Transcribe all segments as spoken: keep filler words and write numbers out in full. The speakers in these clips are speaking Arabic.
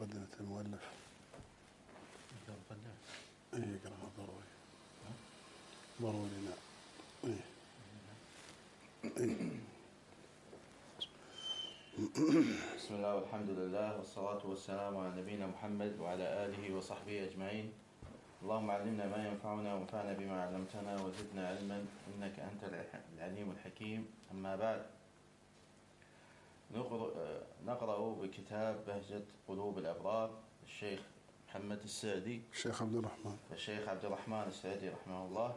مقدمة المؤلف. ايه يقرأها ضروري ضروري نعم. ايه بسم الله والحمد لله والصلاة والسلام على نبينا محمد وعلى آله وصحبه أجمعين. اللهم علمنا ما ينفعنا وانفعنا بما علمتنا وزدنا علما إنك أنت العليم الحكيم. أما بعد، نقرأ بكتاب بهجة قلوب الأبرار الشيخ محمد السعدي الشيخ عبد الرحمن الشيخ عبد الرحمن السعدي رحمه الله،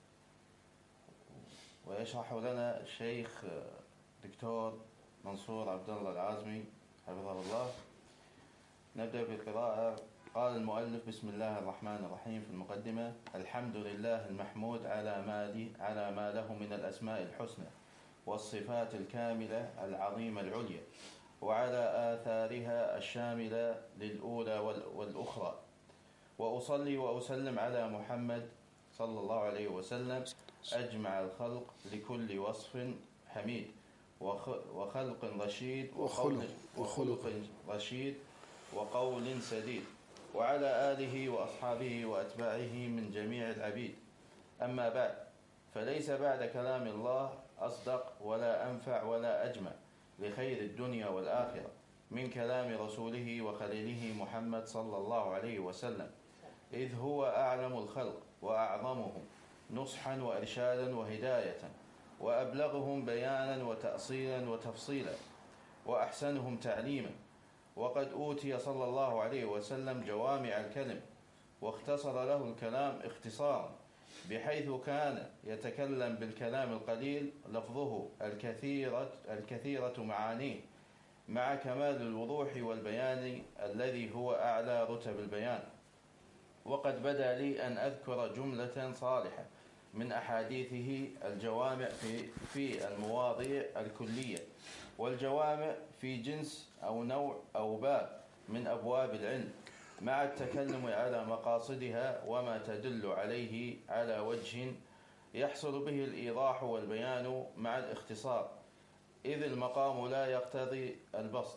ويشرح لنا الشيخ دكتور منصور عبد الله العازمي حفظه الله. نبدأ بالقراءة. قال المؤلف: بسم الله الرحمن الرحيم. في المقدمة: الحمد لله المحمود على ما على ما له من الأسماء الحسنى والصفات الكاملة العظيمة العليا، وعلى آثارها الشاملة للأولى والأخرى، وأصلي وأسلم على محمد صلى الله عليه وسلم أجمع الخلق لكل وصف حميد وخلق رشيد وخلق, وخلق رشيد وقول سديد، وعلى آله وأصحابه وأتباعه من جميع العبيد. أما بعد، فليس بعد كلام الله أصدق ولا أنفع ولا أجمع لخير الدنيا والآخرة من كلام رسوله وخليله محمد صلى الله عليه وسلم، إذ هو أعلم الخلق وأعظمهم نصحا وإرشادا وهداية، وأبلغهم بيانا وتأصيلا وتفصيلا، وأحسنهم تعليما. وقد أوتي صلى الله عليه وسلم جوامع الكلم، واختصر له الكلام اختصارا، بحيث كان يتكلم بالكلام القليل لفظه الكثيرة, الكثيرة معانيه، مع كمال الوضوح والبيان الذي هو أعلى رتب البيان. وقد بدا لي أن أذكر جملة صالحة من أحاديثه الجوامع في, في المواضيع الكلية، والجوامع في جنس أو نوع أو باب من أبواب العلم، مع التكلم على مقاصدها وما تدل عليه على وجه يحصل به الإيضاح والبيان مع الاختصار، إذ المقام لا يقتضي البسط.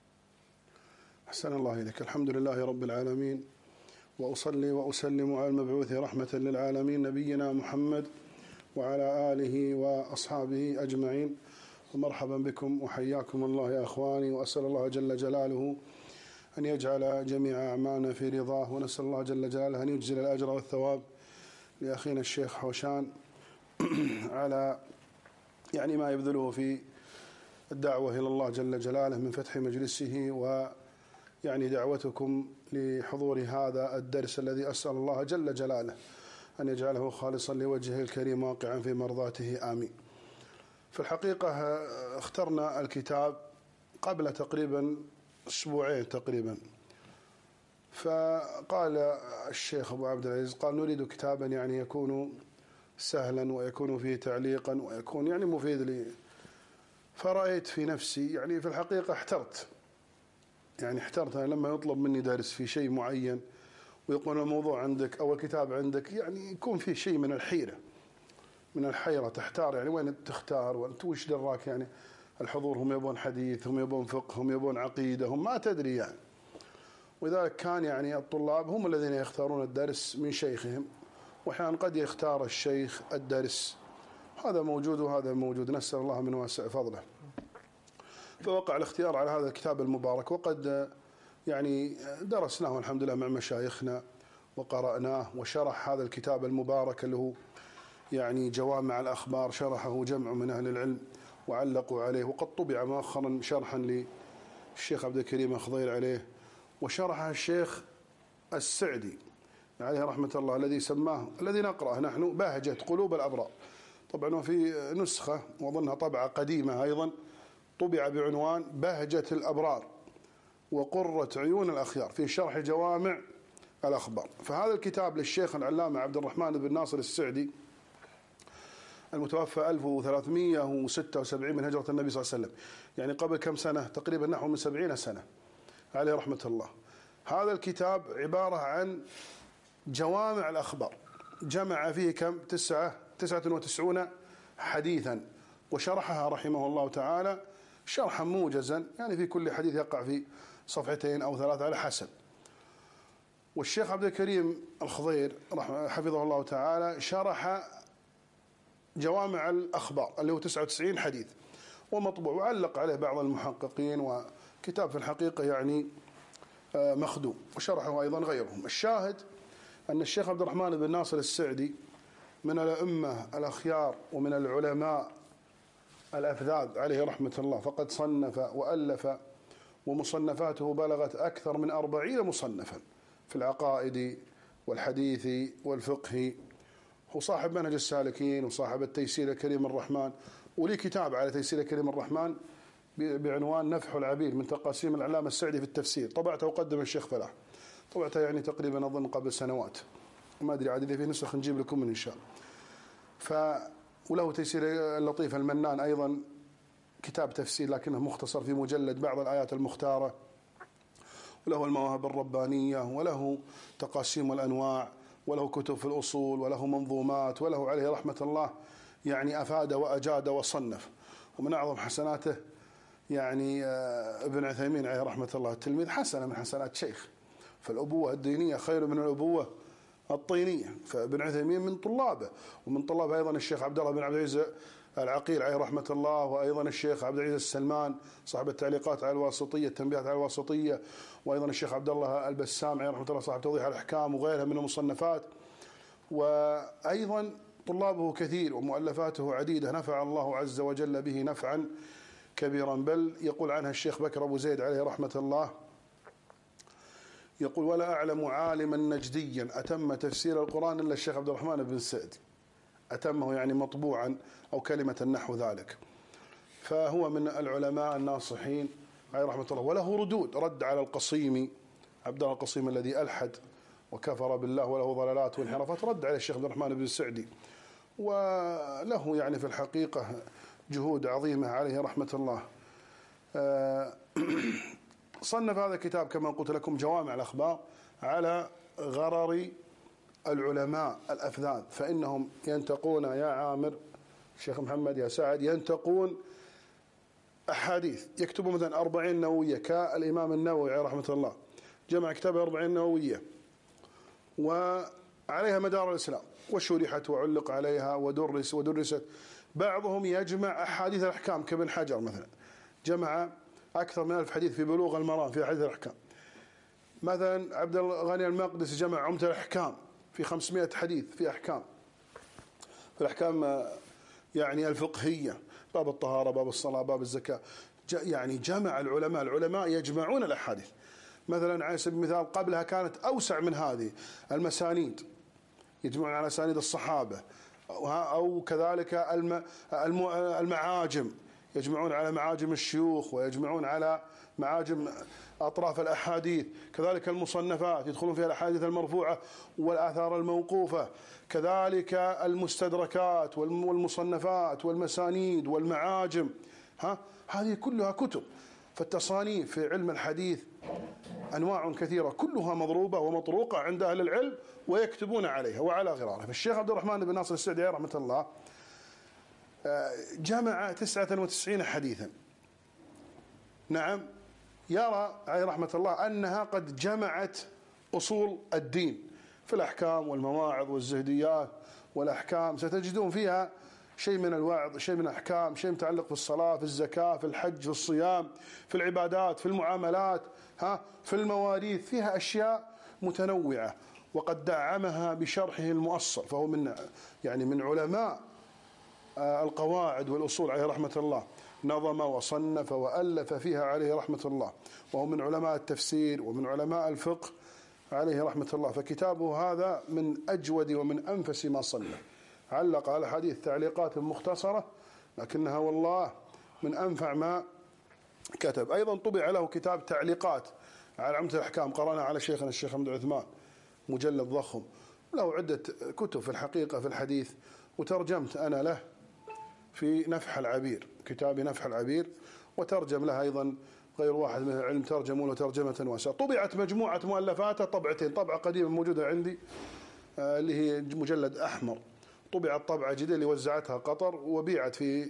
أحسن الله إليك. الحمد لله رب العالمين، وأصلي وأسلم على المبعوث رحمة للعالمين نبينا محمد وعلى آله وأصحابه أجمعين. ومرحبا بكم وحياكم الله يا أخواني، وأسأل الله جل جلاله أن يجعل جميع أعمالنا في رضاه، ونسأل الله جل جلاله أن يجزل الأجر والثواب لأخينا الشيخ حوشان على يعني ما يبذله في الدعوة إلى الله جل جلاله من فتح مجلسه، ويعني دعوتكم لحضور هذا الدرس الذي أسأل الله جل جلاله أن يجعله خالصا لوجهه الكريم واقعا في مرضاته آمين. في الحقيقة اخترنا الكتاب قبل تقريبا أسبوعين تقريبا، فقال الشيخ أبو عبد العزيز قال نريد كتابا يعني يكون سهلا ويكون فيه تعليقا ويكون يعني مفيد لي. فرأيت في نفسي يعني في الحقيقة احترت يعني احترت أنا لما يطلب مني درس في شيء معين ويقول الموضوع عندك أو الكتاب عندك، يعني يكون فيه شيء من الحيرة من الحيرة تحتار يعني وين تختار وانت وش دراك، يعني الحضور هم يبون حديث، هم يبون فقه، هم يبون عقيدة، هم ما تدري يعني. ولذلك كان يعني الطلاب هم الذين يختارون الدرس من شيخهم، وأحيانا قد يختار الشيخ الدرس. هذا موجود وهذا موجود، نسأل الله من واسع فضله. فوقع الاختيار على هذا الكتاب المبارك، وقد يعني درسناه الحمد لله مع مشايخنا وقرأناه، وشرح هذا الكتاب المبارك اللي هو يعني جوامع الأخبار، شرحه جمع من أهل العلم وعلقوا عليه، وقد طبع مؤخرا شرحا للشيخ عبد الكريم الخضير عليه، وشرحه الشيخ السعدي عليه رحمة الله الذي سماه الذي نقرأه نحن بهجة قلوب الأبرار. طبعا وفي نسخة وظنها طبعة قديمة أيضا طبع بعنوان بهجة الأبرار وقرة عيون الأخيار في شرح جوامع الأخبار. فهذا الكتاب للشيخ العلامة عبد الرحمن بن ناصر السعدي المتوفى ألف وثلاثمئة وستة وسبعين من هجرة النبي صلى الله عليه وسلم، يعني قبل كم سنة تقريبا نحو من سبعين سنة عليه رحمة الله. هذا الكتاب عبارة عن جوامع الأخبار، جمع فيه كم تسعة تسعة وتسعون حديثا، وشرحها رحمه الله تعالى شرحا موجزا، يعني في كل حديث يقع في صفحتين أو ثلاثة على حسب. والشيخ عبد الكريم الخضير حفظه الله تعالى شرح جوامع الأخبار اللي هو تسعة وتسعين حديث ومطبوع، وعلق عليه بعض المحققين، وكتاب في الحقيقة يعني مخدوم، وشرحه أيضا غيرهم. الشاهد أن الشيخ عبد الرحمن بن ناصر السعدي من الأئمة الأخيار ومن العلماء الأفذاذ عليه رحمة الله، فقد صنف وألف، ومصنفاته بلغت أكثر من أربعين مصنفا في العقائد والحديث والفقه. هو صاحب منهج السالكين وصاحب التيسير الكريم الرحمن، ولي كتاب على تيسير الكريم الرحمن بعنوان نفح العبير من تقاسيم العلامة السعدي في التفسير، طبعته وقدم الشيخ فلاح، طبعته يعني تقريبا أظن قبل سنوات، ما أدري عاد إذا في نسخ نجيب لكم من إن شاء الله. ف وله تيسير اللطيف المنان أيضا كتاب تفسير لكنه مختصر في مجلد بعض الآيات المختارة، وله المواهب الربانية، وله تقاسيم الأنواع، وله كتب في الأصول، وله منظومات، وله عليه رحمة الله يعني أفاد وأجاد وصنف. ومن أعظم حسناته يعني ابن عثيمين عليه رحمة الله التلميذ حسنة من حسنات شيخ، فالأبوة الدينية خير من الأبوة الطينية، فابن عثيمين من طلابه، ومن طلاب أيضا الشيخ عبد الله بن عبد العزيز العقيل عليه رحمة الله، وأيضا الشيخ عبد العزيز السلمان صاحب التعليقات على الواسطية، التنبيهات على الواسطية، وأيضا الشيخ عبد الله البسام عليه رحمة الله صاحب توضيح الأحكام وغيرها من المصنفات. وأيضا طلابه كثير ومؤلفاته عديدة، نفع الله عز وجل به نفعا كبيرا. بل يقول عنها الشيخ بكر أبو زيد عليه رحمة الله، يقول: ولا أعلم عالما نجديا أتم تفسير القرآن إلا الشيخ عبد الرحمن بن سعدي، أتمه يعني مطبوعا أو كلمة نحو ذلك. فهو من العلماء الناصحين عليه رحمة الله، وله ردود، رد على القصيمي عبد الله القصيم الذي ألحد وكفر بالله وله ضلالات وانحرافات، رد على الشيخ عبد الرحمن بن سعدي، وله يعني في الحقيقة جهود عظيمة عليه رحمة الله. صنف هذا الكتاب كما قلت لكم جوامع الأخبار على غرر العلماء الأفذاذ، فإنهم ينتقون يا عامر الشيخ محمد يا سعد، ينتقون أحاديث، يكتبوا مثلا أربعين نووية كالإمام النووي عليه رحمة الله، جمع كتاب أربعين نووية وعليها مدار الإسلام، وشرحت وعلق عليها ودرس ودرست. بعضهم يجمع أحاديث الأحكام كابن حجر مثلا، جمع أكثر من ألف حديث في بلوغ المرام في حديث الأحكام. مثلا عبد الغني المقدسي جمع عمدة الأحكام في خمسمائة حديث في أحكام، في الأحكام يعني الفقهية، باب الطهارة، باب الصلاة، باب الزكاة، يعني جمع العلماء العلماء يجمعون الأحاديث. مثلا على سبيل المثال قبلها كانت أوسع من هذه، المسانيد يجمعون على أسانيد الصحابة، أو كذلك المعاجم يجمعون على معاجم الشيوخ، ويجمعون على معاجم أطراف الأحاديث. كذلك المصنفات يدخلون فيها الأحاديث المرفوعة والآثار الموقوفة، كذلك المستدركات والمصنفات والمسانيد والمعاجم، ها هذه كلها كتب. فالتصانيف في علم الحديث أنواع كثيرة كلها مضروبة ومطروقة عند أهل العلم ويكتبون عليها وعلى غرارها. فالشيخ عبد الرحمن بن ناصر السعدي رحمة الله جمع تسعة وتسعين حديثا، نعم، يرى عليه رحمة الله أنها قد جمعت أصول الدين في الأحكام والمواعظ والزهديات والأحكام، ستجدون فيها شيء من الوعظ، شيء من الأحكام، شيء متعلق في الصلاة، في الزكاة، في الحج، في الصيام، في العبادات، في المعاملات، ها في المواريث، فيها أشياء متنوعة. وقد دعمها بشرحه المؤصل، فهو من يعني من علماء القواعد والأصول عليه رحمة الله، نظم وصنف وألف فيها عليه رحمة الله، وهو من علماء التفسير ومن علماء الفقه عليه رحمة الله. فكتابه هذا من أجود ومن أنفس ما صنف، علق على حديث تعليقات مختصرة لكنها والله من أنفع ما كتب. أيضا طبع له كتاب تعليقات على عمدة الأحكام، قرأنا على شيخنا الشيخ حمد عثمان، مجلد ضخم، له عدة كتب في الحقيقة في الحديث، وترجمت أنا له في نفح العبير، كتاب نفح العبير، وترجم له أيضا غير واحد من العلم ترجموا له ترجمة واسعة. طبعت مجموعة مؤلفاته طبعتين، طبعة قديمة موجودة عندي اللي هي مجلد أحمر، طبعت طبعة جديدة اللي وزعتها قطر وبيعت في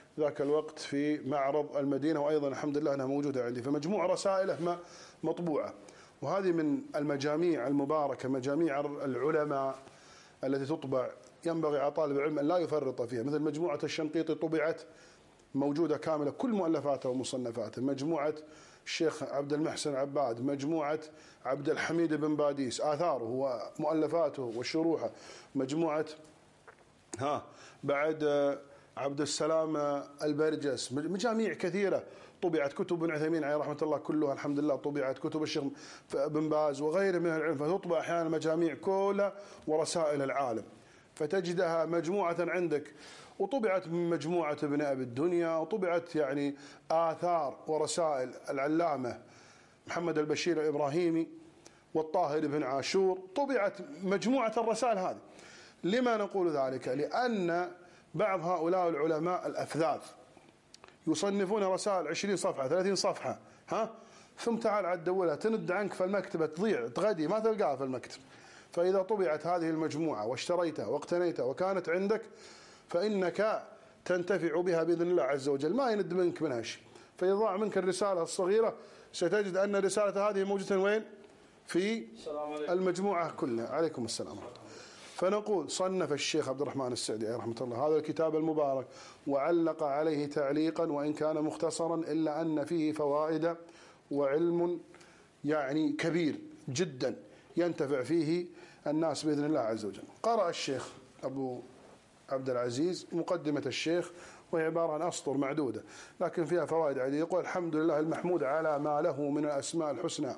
ذاك الوقت في معرض المدينة، وأيضا الحمد لله أنها موجودة عندي، فمجموع رسائله مطبوعة. وهذه من المجاميع المباركة، مجاميع العلماء التي تطبع، ينبغي على طالب العلم أن لا يفرط فيها، مثل مجموعة الشنقيطي طبعت موجودة كاملة كل مؤلفاته ومصنفاته، مجموعة الشيخ عبد المحسن عباد، مجموعة عبد الحميد بن باديس آثاره ومؤلفاته وشروحه، مجموعة ها بعد عبد السلام البرجس، مجاميع كثيرة طبعت، كتب ابن عثيمين عليه رحمة الله كلها الحمد لله طبعت، كتب الشيخ بن باز وغيره من العلم، فتطبع أحيانا مجاميع كلها ورسائل العالم، فتجدها مجموعة عندك. وطبعت من مجموعة ابن أبي الدنيا، وطبعت يعني آثار ورسائل العلامة محمد البشير الإبراهيمي والطاهر بن عاشور، طبعت مجموعة الرسائل هذه. لما نقول ذلك؟ لأن بعض هؤلاء العلماء الأفذاذ يصنفون رسائل عشرين صفحة ثلاثين صفحة، ها ثم تعال عدولها تند عنك في المكتبة، تضيع تغدي ما تلقاها في المكتب. فإذا طبعت هذه المجموعة واشتريتها واقتنيتها وكانت عندك، فإنك تنتفع بها بإذن الله عز وجل، ما يند منك منها شيء. فإذا ضاع منك الرسالة الصغيرة ستجد أن الرسالة هذه موجودة وين؟ في المجموعة كلها. عليكم السلام. فنقول صنف الشيخ عبد الرحمن السعدي رحمة الله هذا الكتاب المبارك، وعلق عليه تعليقا وإن كان مختصرا، إلا أن فيه فوائد وعلم يعني كبير جدا ينتفع فيه الناس بإذن الله عز وجل. قرأ الشيخ أبو عبد العزيز مقدمة الشيخ، وهي عبارة عن أسطر معدودة لكن فيها فوائد عديدة. يقول الحمد لله المحمود على ما له من الأسماء الحسنى،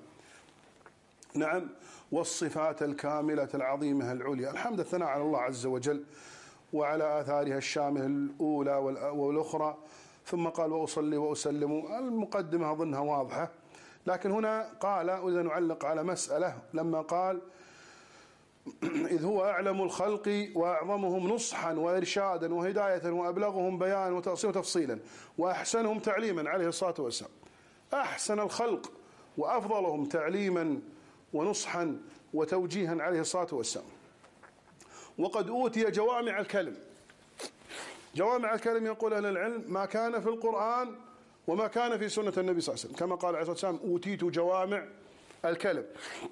نعم، والصفات الكاملة العظيمة العليا. الحمد الثناء على الله عز وجل وعلى آثارها الشاملة الأولى والأخرى. ثم قال وأصلي وأسلم. المقدمة أظنها واضحة، لكن هنا قال وإذا نعلق على مسألة لما قال إذ هو أعلم الخلق وأعظمهم نصحا وإرشادا وهداية وأبلغهم بيانا وتأصيلا وتفصيلا وأحسنهم تعليما عليه الصلاة والسلام. أحسن الخلق وأفضلهم تعليما ونصحا وتوجيها عليه الصلاة والسلام. وقد أوتي جوامع الكلم. جوامع الكلم يقول أهل العلم ما كان في القرآن وما كان في سنة النبي صلى الله عليه وسلم، كما قال عليه الصلاة والسلام أوتيت جوامع الكلم.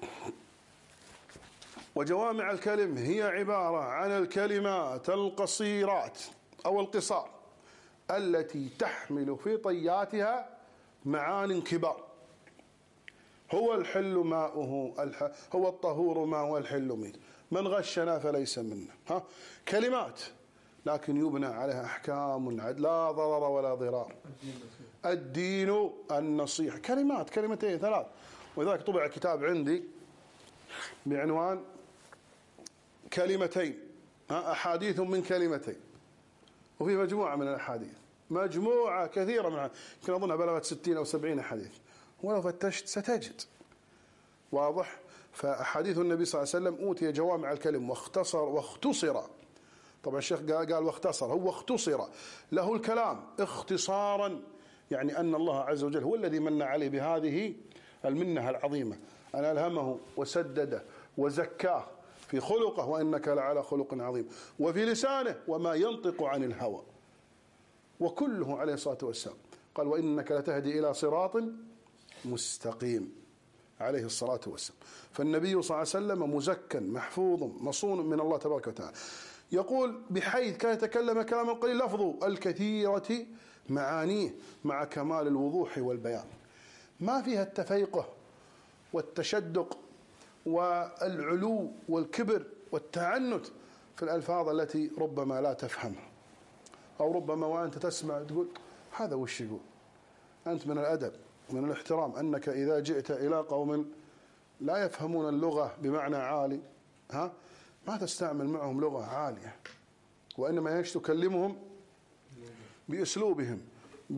وجوامع الكلم هي عبارة عن الكلمات القصيرات أو القصار التي تحمل في طياتها معان كبار. هو الحل ماؤه الح... هو الطهور ماء الحل ميت، من غشنا فليس منا. ها كلمات لكن يبنى عليها أحكام لا ضرر ولا ضرار. الدين النصيحة، كلمات كلمتين ثلاث. ولذلك طبع كتاب عندي بعنوان كلمتين، أحاديث من كلمتين، وفي مجموعة من الأحاديث، مجموعة كثيرة منها يمكن أظنها بلغت ستين أو سبعين حديث، ولو فتشت ستجد. واضح؟ فأحاديث النبي صلى الله عليه وسلم أوتي جوامع الكلم واختصر واختصر. طبعا الشيخ قال واختصر، هو اختصر له الكلام اختصارا، يعني أن الله عز وجل هو الذي من عليه بهذه المنة العظيمة، أن ألهمه وسدده وزكاه في خلقه وإنك لعلى خلق عظيم، وفي لسانه وما ينطق عن الهوى، وكله عليه الصلاة والسلام. قال وإنك لتهدي إلى صراط مستقيم عليه الصلاة والسلام. فالنبي صلى الله عليه وسلم مزكى محفوظ مصون من الله تبارك وتعالى. يقول بحيث كان يتكلم كلاما قليل لفظه الكثيرة معانيه مع كمال الوضوح والبيان، ما فيها التفيقه والتشدق والعلو والكبر والتعنت في الألفاظ التي ربما لا تفهمها، أو ربما وأنت تسمع تقول هذا وش يقول. أنت من الأدب ومن الاحترام أنك إذا جئت إلى قوم لا يفهمون اللغة بمعنى عالي، ها ما تستعمل معهم لغة عالية، وإنما يش تكلمهم بأسلوبهم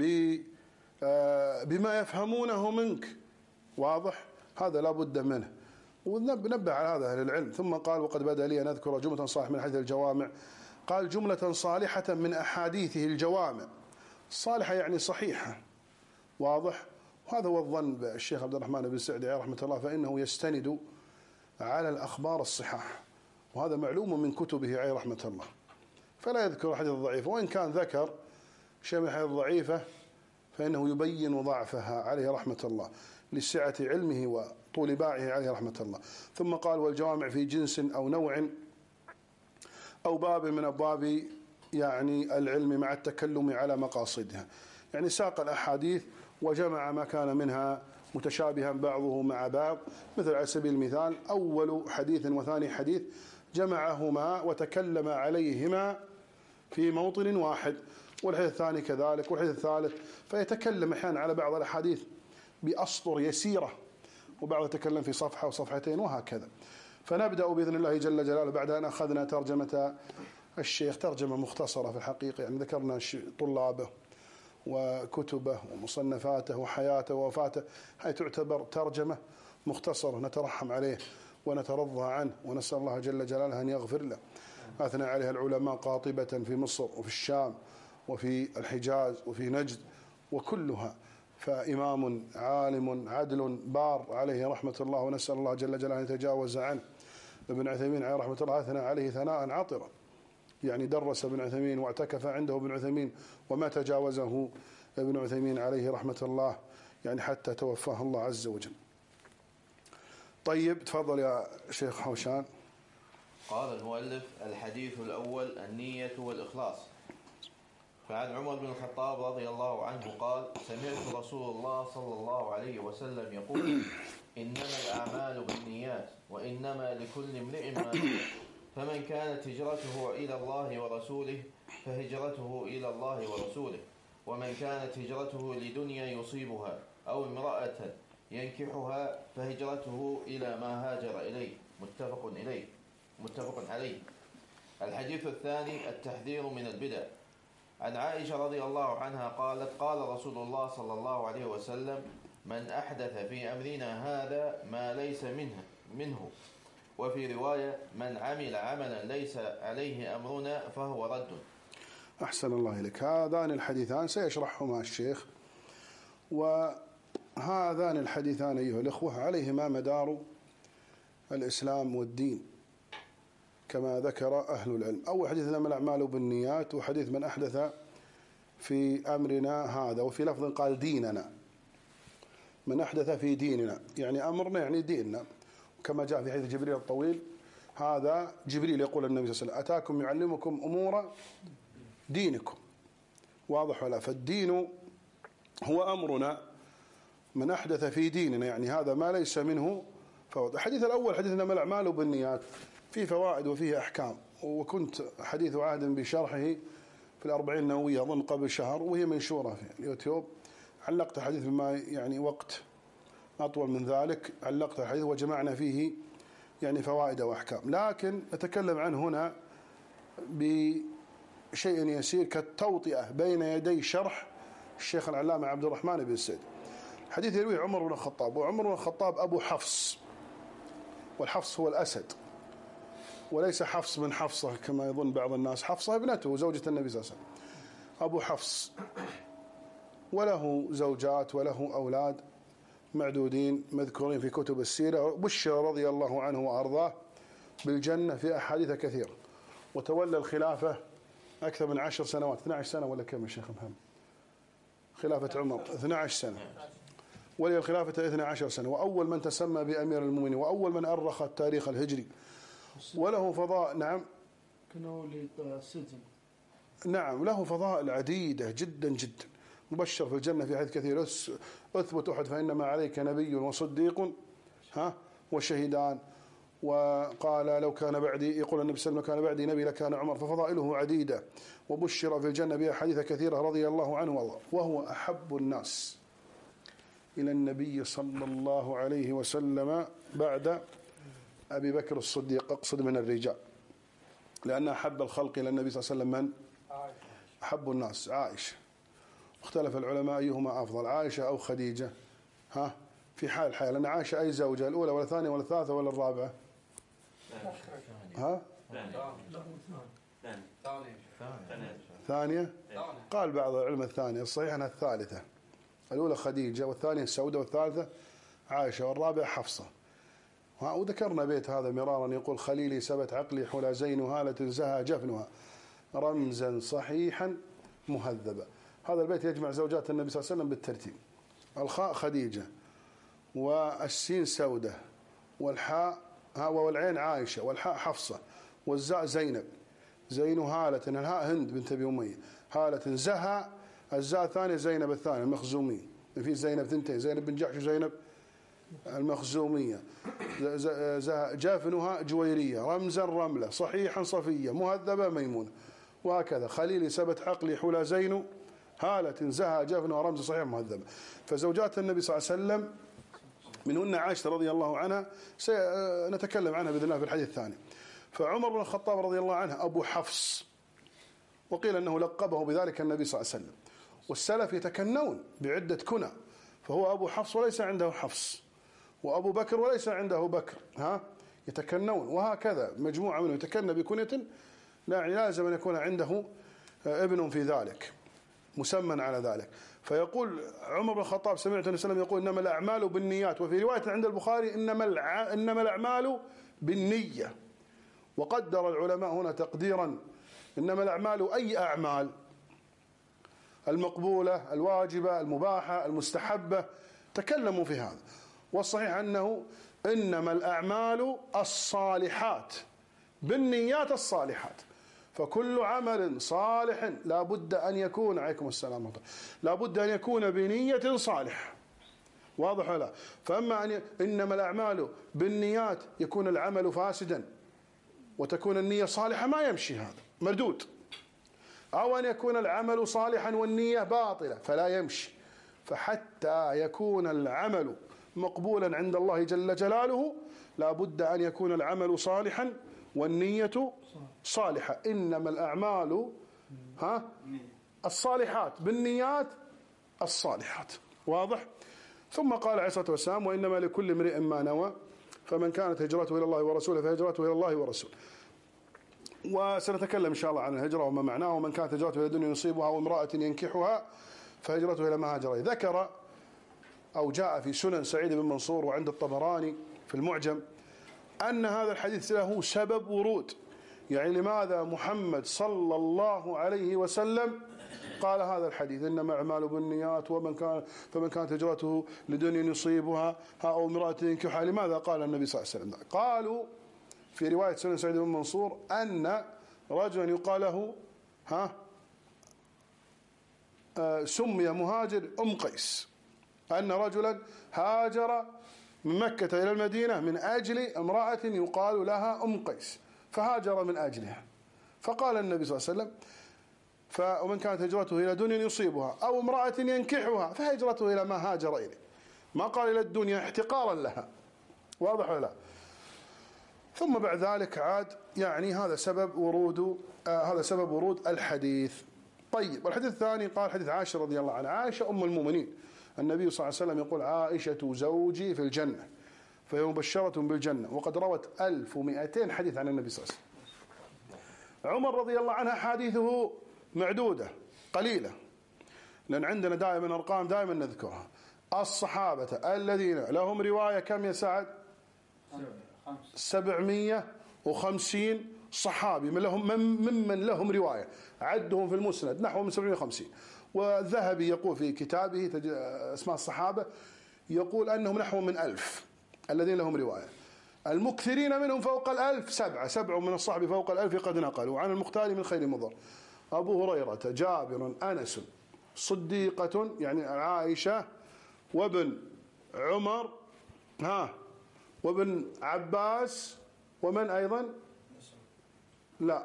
بما يفهمونه منك. واضح؟ هذا لا بد منه، ونبه على هذا أهل العلم. ثم قال وقد بدأ لي أن أذكر جملة صالحة من حديث الجوامع. قال جملة صالحة من أحاديثه الجوامع، صالحة يعني صحيحة. واضح؟ وهذا هو الظن بالشيخ عبد الرحمن بن سعدي رحمة الله، فإنه يستند على الأخبار الصحاح، وهذا معلوم من كتبه عليه رحمة الله، فلا يذكر حديث ضعيف، وإن كان ذكر شيء من الأحاديث الضعيفة فإنه يبين ضعفها عليه رحمة الله لسعة علمه وطول باعه عليه رحمة الله. ثم قال والجوامع في جنس أو نوع أو باب من أبواب يعني العلم مع التكلم على مقاصدها، يعني ساق الأحاديث وجمع ما كان منها متشابها بعضه مع بعض، مثل على سبيل المثال أول حديث وثاني حديث جمعهما وتكلم عليهما في موطن واحد، والحديث الثاني كذلك والحديث الثالث، فيتكلم أحيانا على بعض الأحاديث بأسطر يسيرة وبعض يتكلم في صفحة وصفحتين وهكذا. فنبدأ بإذن الله جل جلاله بعد أن أخذنا ترجمة الشيخ، ترجمة مختصرة في الحقيقة، يعني ذكرنا طلابه وكتبه ومصنفاته وحياته ووفاته، هاي تعتبر ترجمة مختصرة نترحم عليه ونترضى عنه ونسأل الله جل جلاله أن يغفر له. أثنى عليها العلماء قاطبة في مصر وفي الشام وفي الحجاز وفي نجد وكلها، فإمام عالم عدل بار عليه رحمة الله، ونسأل الله جل جلاله أن يتجاوز عنه. ابن عثيمين عليه رحمة الله أثنى عليه ثناء عطرا، يعني درس ابن عثيمين واعتكف عنده ابن عثيمين وما تجاوزه ابن عثيمين عليه رحمة الله، يعني حتى توفاه الله عز وجل. طيب تفضل يا شيخ حوشان. قال المؤلف: الحديث الأول النية والإخلاص. فعن عمر بن الخطاب رضي الله عنه قال: سمعت رسول الله صلى الله عليه وسلم يقول: إنما الأعمال بالنيات وإنما لكل امرئ ما نوى، فمن كانت هجرته إلى الله ورسوله فهجرته إلى الله ورسوله، ومن كانت هجرته لدنيا يصيبها أو امرأة ينكحها فهجرته إلى ما هاجر إليه. متفق إليه متفق عليه. الحديث الثاني التحذير من البدع. عن عائشة رضي الله عنها قالت: قال رسول الله صلى الله عليه وسلم: من أحدث في أمرنا هذا ما ليس منه منه وفي رواية: من عمل عملا ليس عليه أمرنا فهو رد. أحسن الله إليك. هذان الحديثان سيشرحهما الشيخ، وهذان الحديثان أيها الأخوة عليهما مدار الإسلام والدين كما ذكر أهل العلم. أول حديث إنما الأعمال بالنيات، وحديث من أحدث في أمرنا هذا، وفي لفظ قال ديننا، من أحدث في ديننا يعني أمرنا يعني ديننا، كما جاء في حديث جبريل الطويل، هذا جبريل يقول النبي صلى الله عليه وسلم: أتاكم يعلمكم أمور دينكم. واضح ولا؟ فالدين هو أمرنا، من أحدث في ديننا يعني هذا ما ليس منه فهو. الحديث الأول حديث إنما الأعمال بالنيات، فيه فوائد وفيه أحكام، وكنت حديث عهد بشرحه في الأربعين النووية أظن قبل شهر، وهي منشورة في اليوتيوب. علقت حديث بما يعني وقت أطول من ذلك، علقت الحديث وجمعنا فيه يعني فوائد وأحكام، لكن نتكلم عنه هنا بشيء يسير كالتوطئة بين يدي شرح الشيخ العلامة عبد الرحمن بن سعد. حديث يرويه عمر بن الخطاب، وعمر بن الخطاب أبو حفص، والحفص هو الأسد، وليس حفص من حفصة كما يظن بعض الناس، حفصة ابنته زوجة النبي صلى الله عليه وسلم. أبو حفص وله زوجات وله أولاد معدودين مذكورين في كتب السيرة. بشر رضي الله عنه وأرضاه بالجنة في أحاديث كثيرة، وتولى الخلافة أكثر من عشر سنوات، اثنتي عشرة سنة ولا كم يا شيخ محمد؟ خلافة عمر اثنتي عشرة سنة، ولي الخلافة اثنتي عشرة سنة، وأول من تسمى بأمير المؤمنين، وأول من أرخ التاريخ الهجري، وله فضاء. نعم كانوا للسجن. نعم له فضائل عديدة جدا جدا، مبشر في الجنة في حديث كثير: أثبت أحد فإنما عليك نبي وصديق ها وشهيدان. وقال: لو كان بعدي، يقول النبي صلى الله عليه وسلم: كان بعدي نبي لكان عمر. ففضائله عديدة، وبشر في الجنة بأحاديث كثيرة رضي الله عنه وارضاه. وهو أحب الناس إلى النبي صلى الله عليه وسلم بعد أبي بكر الصديق، أقصد من الرجال، لأن أحب الخلق إلى النبي صلى الله عليه وسلم من؟ أحب الناس عائشة. اختلف العلماء أيهما أفضل، عائشة أو خديجة، ها في حال الحياة، لأن عائشة أي زوجة، الأولى ولا الثانية ولا الثالثة ولا الرابعة؟ ها ثانية. قال بعض العلماء الثانية، الصحيح أنها الثالثة. الأولى خديجة، والثانية السودة، والثالثة عائشة، والرابعة حفصة. وذكرنا بيت هذا مرارا، يقول: خليلي سبت عقلي حلى زين هالة زها جفنها رمزا صحيحا مهذبا. هذا البيت يجمع زوجات النبي صلى الله عليه وسلم بالترتيب. الخاء خديجة، والسين سودة، والحاء والعين عائشة، والحاء حفصة، والزاء زينب، زين هالة، الهاء هند بنت أبي أمية، هالة زها، الزاء الثانية زينب الثانية المخزومية، في زينب ثنتين، زينب بن جحش وزينب المخزومية، جافنها جويرية، رمزا رملة، صحيحا صفية، مهذبة ميمونة، وهكذا. خليلي سبت عقلي حلى زين، هالة زها جافنها رمز صحيح مهذبة. فزوجات النبي صلى الله عليه وسلم منهن عائشة رضي الله عنها، سنتكلم عنها بإذن الله في الحديث الثاني. فعمر بن الخطاب رضي الله عنه أبو حفص، وقيل أنه لقبه بذلك النبي صلى الله عليه وسلم. والسلف يتكنون بعدة كنى، فهو أبو حفص وليس عنده حفص، وأبو بكر وليس عنده بكر، ها يتكنون. وهكذا مجموعة منهم يتكنى بكنية، يعني لازم أن يكون عنده ابن في ذلك مسمى على ذلك. فيقول عمر بن الخطاب سمعت النبي صلى الله عليه وسلم يقول إنما الأعمال بالنيات، وفي رواية عند البخاري إنما الع... إنما الأعمال بالنية. وقدر العلماء هنا تقديرا، إنما الأعمال أي أعمال؟ المقبولة، الواجبة، المباحة، المستحبة، تكلموا في هذا. والصحيح أنه إنما الأعمال الصالحات بالنيات الصالحات. فكل عمل صالح لا بد أن يكون، عليكم السلام، لا بد أن يكون بنية صالحة. واضح ولا لا؟ فأما أن إنما الأعمال بالنيات يكون العمل فاسدا وتكون النية صالحة، ما يمشي، هذا مردود. أو أن يكون العمل صالحا والنية باطلة، فلا يمشي. فحتى يكون العمل مقبولا عند الله جل جلاله لا بد أن يكون العمل صالحا والنية صالحة. إنما الأعمال ها الصالحات بالنيات الصالحات. واضح؟ ثم قال عليه الصلاة والسلام وإنما لكل امرئ ما نوى، فمن كانت هجرته إلى الله ورسوله فهجرته إلى الله ورسوله. وسنتكلم إن شاء الله عن الهجرة وما معناه. ومن كانت هجرته إلى دنيا يصيبها وامرأة ينكحها فهجرته إلى ما هاجر إليه. ذكر أو جاء في سنن سعيد بن منصور وعند الطبراني في المعجم أن هذا الحديث له سبب ورود، يعني لماذا محمد صلى الله عليه وسلم قال هذا الحديث إنما أعمال بالنيات، ومن كان فمن كانت هجرته لدنيا يصيبها أو امرأة ينكحها. لماذا قال النبي صلى الله عليه وسلم؟ قالوا في رواية سنن سعيد بن منصور أن رجلا يقال له ها آه سمي مهاجر أم قيس، أن رجلا هاجر من مكة إلى المدينة من أجل امرأة يقال لها أم قيس، فهاجر من أجلها. فقال النبي صلى الله عليه وسلم فمن كانت هجرته إلى دنيا يصيبها أو امرأة ينكحها فهجرته إلى ما هاجر إليه. ما قال إلى الدنيا احتقارا لها. واضح ولا لا؟ ثم بعد ذلك عاد يعني هذا سبب ورود آه هذا سبب ورود الحديث. طيب، والحديث الثاني قال حديث عائشة رضي الله عنها. عائشة أم المؤمنين، النبي صلى الله عليه وسلم يقول عائشة زوجي في الجنة، فهي مبشرة بالجنة، وقد روت ألف ومئتين حديث عن النبي صلى الله عليه وسلم. عمر رضي الله عنه حديثه معدودة قليلة، لأن عندنا دائما أرقام دائما نذكرها. الصحابة الذين لهم رواية كم يا سعد؟ سبعمية وخمسين صحابي من لهم ممن لهم رواية، عدهم في المسند نحو من سبعمية وخمسين. والذهبي يقول في كتابه اسماء الصحابة يقول أنهم نحو من ألف الذين لهم رواية. المكثرين منهم فوق الألف سبعة سبع من الصحابة فوق الألف قد نقلوا عن المختار من خير مضر: أبو هريرة، جابر، أنس، صديقة يعني عائشة، وابن عمر، ها وابن عباس، ومن أيضا؟ لا،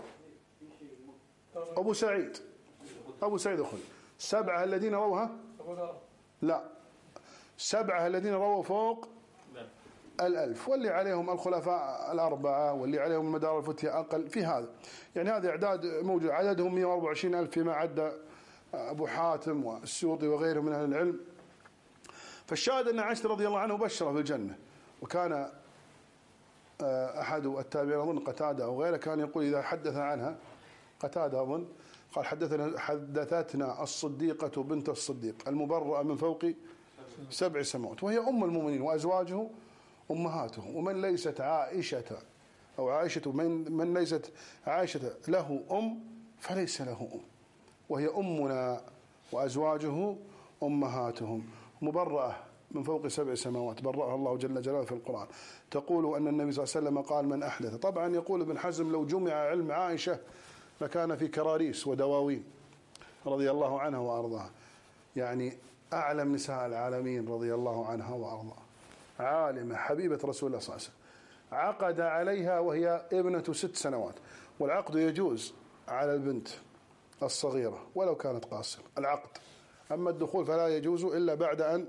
أبو سعيد أبو سعيد الخدري. سبعة الذين روها؟ لا، سبعة الذين رووا فوق الألف، واللي عليهم الخلفاء الأربعة، واللي عليهم مدار الفتية أقل في هذا. يعني هذا إعداد موجود، عددهم مئة وأربعة وعشرين ألف فيما عد أبو حاتم والسيوطي وغيرهم من أهل العلم. فالشاهد أن عائشة رضي الله عنه بشر في الجنة. وكان أحد التابعين أظن قتادة أو غيره كان يقول إذا حدث عنها قتادة أظن قال حدثنا حدثتنا الصديقة بنت الصديق المبرأة من فوق سبع سماوات، وهي أم المؤمنين وأزواجه أمهاته. ومن ليست عائشة أو عائشة من, من ليست عائشة له أم فليس له أم، وهي أمنا وأزواجه أمهاتهم، مبرأة من فوق سبع سماوات، برأها الله جل جلاله في القرآن. تقول أن النبي صلى الله عليه وسلم قال: من أحدث. طبعا يقول ابن حزم: لو جمع علم عائشة لكان في كراريس ودواوين رضي الله عنها وأرضاها. يعني أعلم نساء العالمين رضي الله عنها وأرضاها، عالمة حبيبة رسول الله صلى الله عليه وسلم، عقد عليها وهي ابنة ست سنوات، والعقد يجوز على البنت الصغيرة ولو كانت قاصرة، العقد. أما الدخول فلا يجوز إلا بعد أن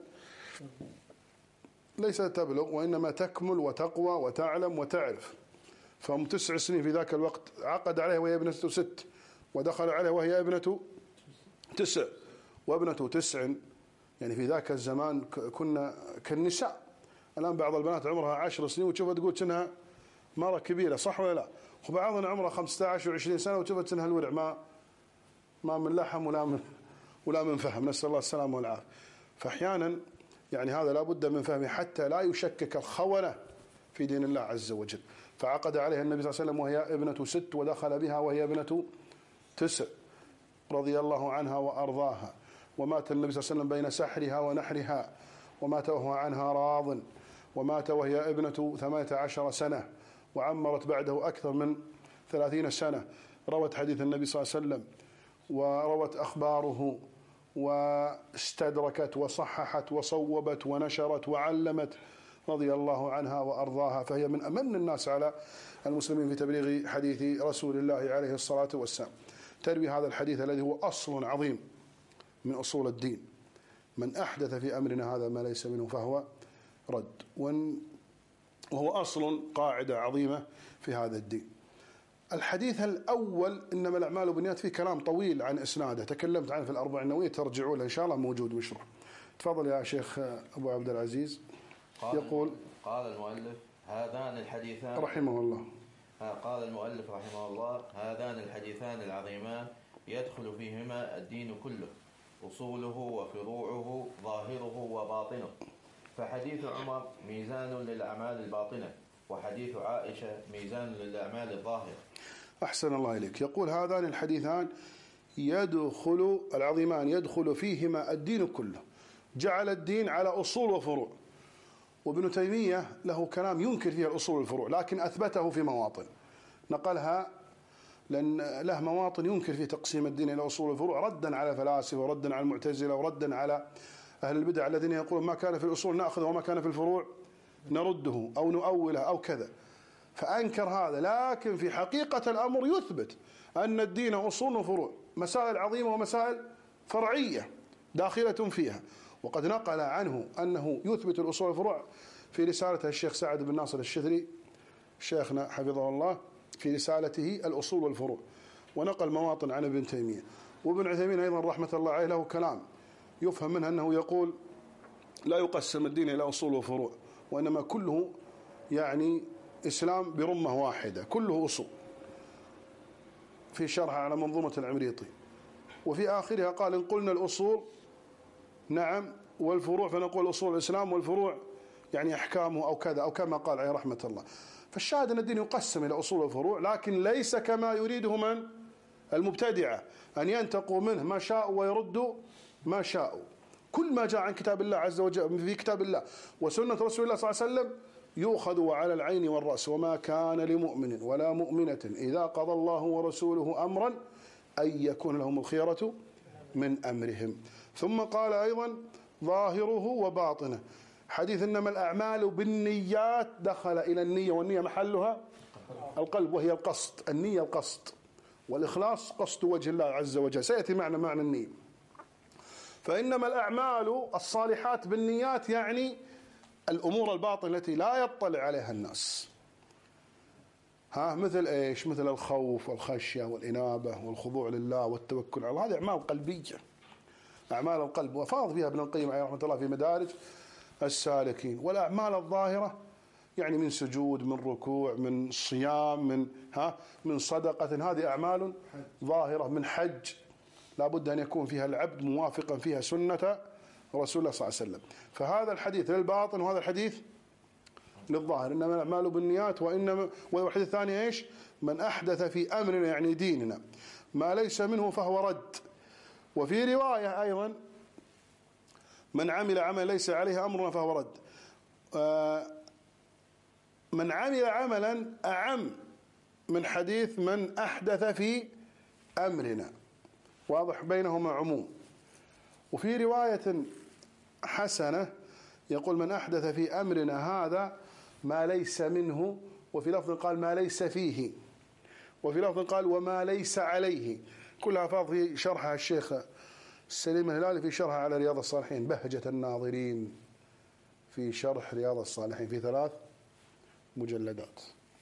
ليس تبلغ، وإنما تكمل وتقوى وتعلم وتعرف. فهم تسع سنين في ذاك الوقت، عقد عليها وهي ابنة ست، ودخل عليها وهي ابنة تسع وابنة تسع. يعني في ذاك الزمان كنا كالنساء. الآن بعض البنات عمرها عشر سنين وتشوفها تقول إنها مرة كبيرة، صح ولا لا؟ وبعضنا عمرها خمسة عشر وعشرين سنة وتشوفها إنها الورع، ما ما من لحم ولا من ولا من فهم، نسأل الله السلامة والعافية. فأحيانا يعني هذا لا بد من فهمه حتى لا يشكك الخونة في دين الله عز وجل. فعقد عليها النبي صلى الله عليه وسلم وهي ابنة ست، ودخل بها وهي ابنة تسع رضي الله عنها وأرضاها. ومات النبي صلى الله عليه وسلم بين سحرها ونحرها، ومات وهو عنها راض، ومات وهي ابنة ثمانية عشر سنة، وعمرت بعده أكثر من ثلاثين سنة. روت حديث النبي صلى الله عليه وسلم وروت أخباره واستدركت وصححت وصوبت ونشرت وعلمت رضي الله عنها وأرضاها. فهي من أمن الناس على المسلمين في تبليغ حديث رسول الله عليه الصلاة والسلام. تروي هذا الحديث الذي هو أصل عظيم من أصول الدين: من أحدث في أمرنا هذا ما ليس منه فهو رد. وهو أصل قاعدة عظيمة في هذا الدين. الحديث الأول: إنما الأعمال بالنيات، فيه كلام طويل عن إسناده، تكلمت عنه في الأربعين النووية، ترجعوا له إن شاء الله، موجود مشروع. تفضل يا شيخ أبو عبد العزيز. قال يقول قال المؤلف: هذان الحديثان رحمه الله قال المؤلف رحمه الله: هذان الحديثان العظيمان يدخل فيهما الدين كله، أصوله وفروعه، ظاهره وباطنه. فحديث عمر ميزان للأعمال الباطنة، وحديث عائشة ميزان للأعمال الظاهرة. أحسن الله إليك. يقول: هذان الحديثان يدخل العظيمان يدخل فيهما الدين كله، جعل الدين على أصول وفروع. وابن تيمية له كلام ينكر فيه الأصول والفروع، لكن أثبته في مواطن نقلها، لأن له مواطن ينكر فيه تقسيم الدين إلى أصول والفروع، ردا على الفلاسفة وردا على المعتزلة وردا على أهل البدع الذين يقولون ما كان في الأصول نأخذه وما كان في الفروع نرده أو نؤوله أو كذا. فأنكر هذا، لكن في حقيقة الأمر يثبت أن الدين أصول وفروع، مسائل عظيمة ومسائل فرعية داخلة فيها. وقد نقل عنه أنه يثبت الأصول والفروع في رسالته الشيخ سعد بن ناصر الشذري شيخنا حفظه الله، في رسالته الأصول والفروع، ونقل مواطن عن ابن تيمية. وابن عثيمين أيضا رحمة الله عليه له كلام يفهم منه أنه يقول لا يقسم الدين إلى أصول وفروع، وإنما كله يعني إسلام برمة واحدة، كله أصول، في شرح على منظومة العمريطي. وفي آخرها قال: إن قلنا الأصول نعم والفروع فنقول أصول الإسلام، والفروع يعني أحكامه أو كذا، أو كما قال عليه رحمة الله. فالشاهد أن الدين يقسم إلى أصول وفروع، لكن ليس كما يريده من المبتدعة أن ينتقوا منه ما شاءوا ويردوا ما شاءوا. كل ما جاء عن كتاب الله عز وجل في كتاب الله وسنة رسول الله صلى الله عليه وسلم يؤخذ على العين والرأس. وما كان لمؤمن ولا مؤمنة إذا قضى الله ورسوله أمرا أن يكون لهم الخيرة من أمرهم. ثم قال أيضا: ظاهره وباطنه. حديث إنما الأعمال بالنيات دخل إلى النية، والنية محلها القلب، وهي القصد. النية القصد، والإخلاص قصد وجه الله عز وجل، سيأتي معنا معنى النية. فإنما الأعمال الصالحات بالنيات يعني الأمور الباطنة التي لا يطلع عليها الناس، ها مثل إيش؟ مثل الخوف والخشية والإنابة والخضوع لله والتوكل على الله. هذه أعمال قلبية، أعمال القلب، وفاض فيها ابن القيم عليه رحمة الله في مدارج السالكين. والأعمال الظاهرة يعني من سجود، من ركوع، من صيام، من ها من صدقة، هذه أعمال ظاهرة، من حج لا بد أن يكون فيها العبد موافقا فيها سنة رسول الله صلى الله عليه وسلم. فهذا الحديث للباطن وهذا الحديث للظاهر. إنما الأعمال بالنيات، وإنما والحديث الثاني إيش؟ من أحدث في أمرنا يعني ديننا ما ليس منه فهو رد. وفي رواية أيضا من عمل عمل ليس عليه أمرنا فهو رد. من عمل عملا أعم من حديث من أحدث في أمرنا، واضح بينهما عموم. وفي رواية حسنة يقول من أحدث في أمرنا هذا ما ليس منه، وفي لفظ قال ما ليس فيه، وفي لفظ قال وما ليس عليه. كلها ألفاظ في شرحها الشيخ السليم الهلالي في شرحها على رياض الصالحين، بهجة الناظرين في شرح رياض الصالحين في ثلاث مجلدات.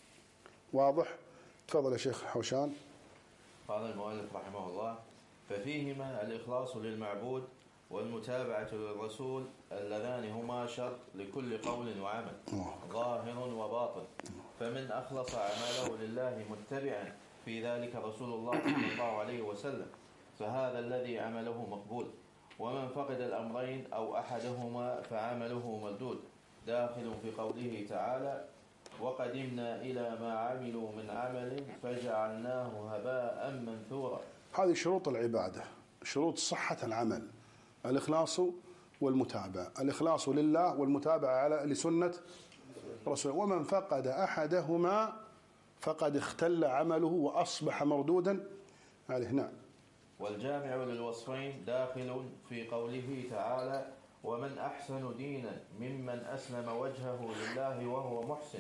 واضح؟ تفضل يا شيخ حوشان. قال المؤلف رحمه الله: ففيهما الإخلاص للمعبود والمتابعة للرسول اللذان هما شرط لكل قول وعمل ظاهر وباطن، فمن أخلص عمله لله متبعا في ذلك رسول الله صلى الله عليه وسلم فهذا الذي عمله مقبول، ومن فقد الأمرين أو أحدهما فعمله مردود، داخل في قوله تعالى: وقدمنا إلى ما عملوا من عمل فجعلناه هباء منثورا. هذه شروط العبادة، شروط صحة العمل: الإخلاص والمتابعة، الإخلاص لله والمتابعة على لسنة رسوله، ومن فقد أحدهما فقد اختل عمله وأصبح مردودا عليه. نعم. والجامع للوصفين داخل في قوله تعالى: ومن أحسن دينا ممن أسلم وجهه لله وهو محسن.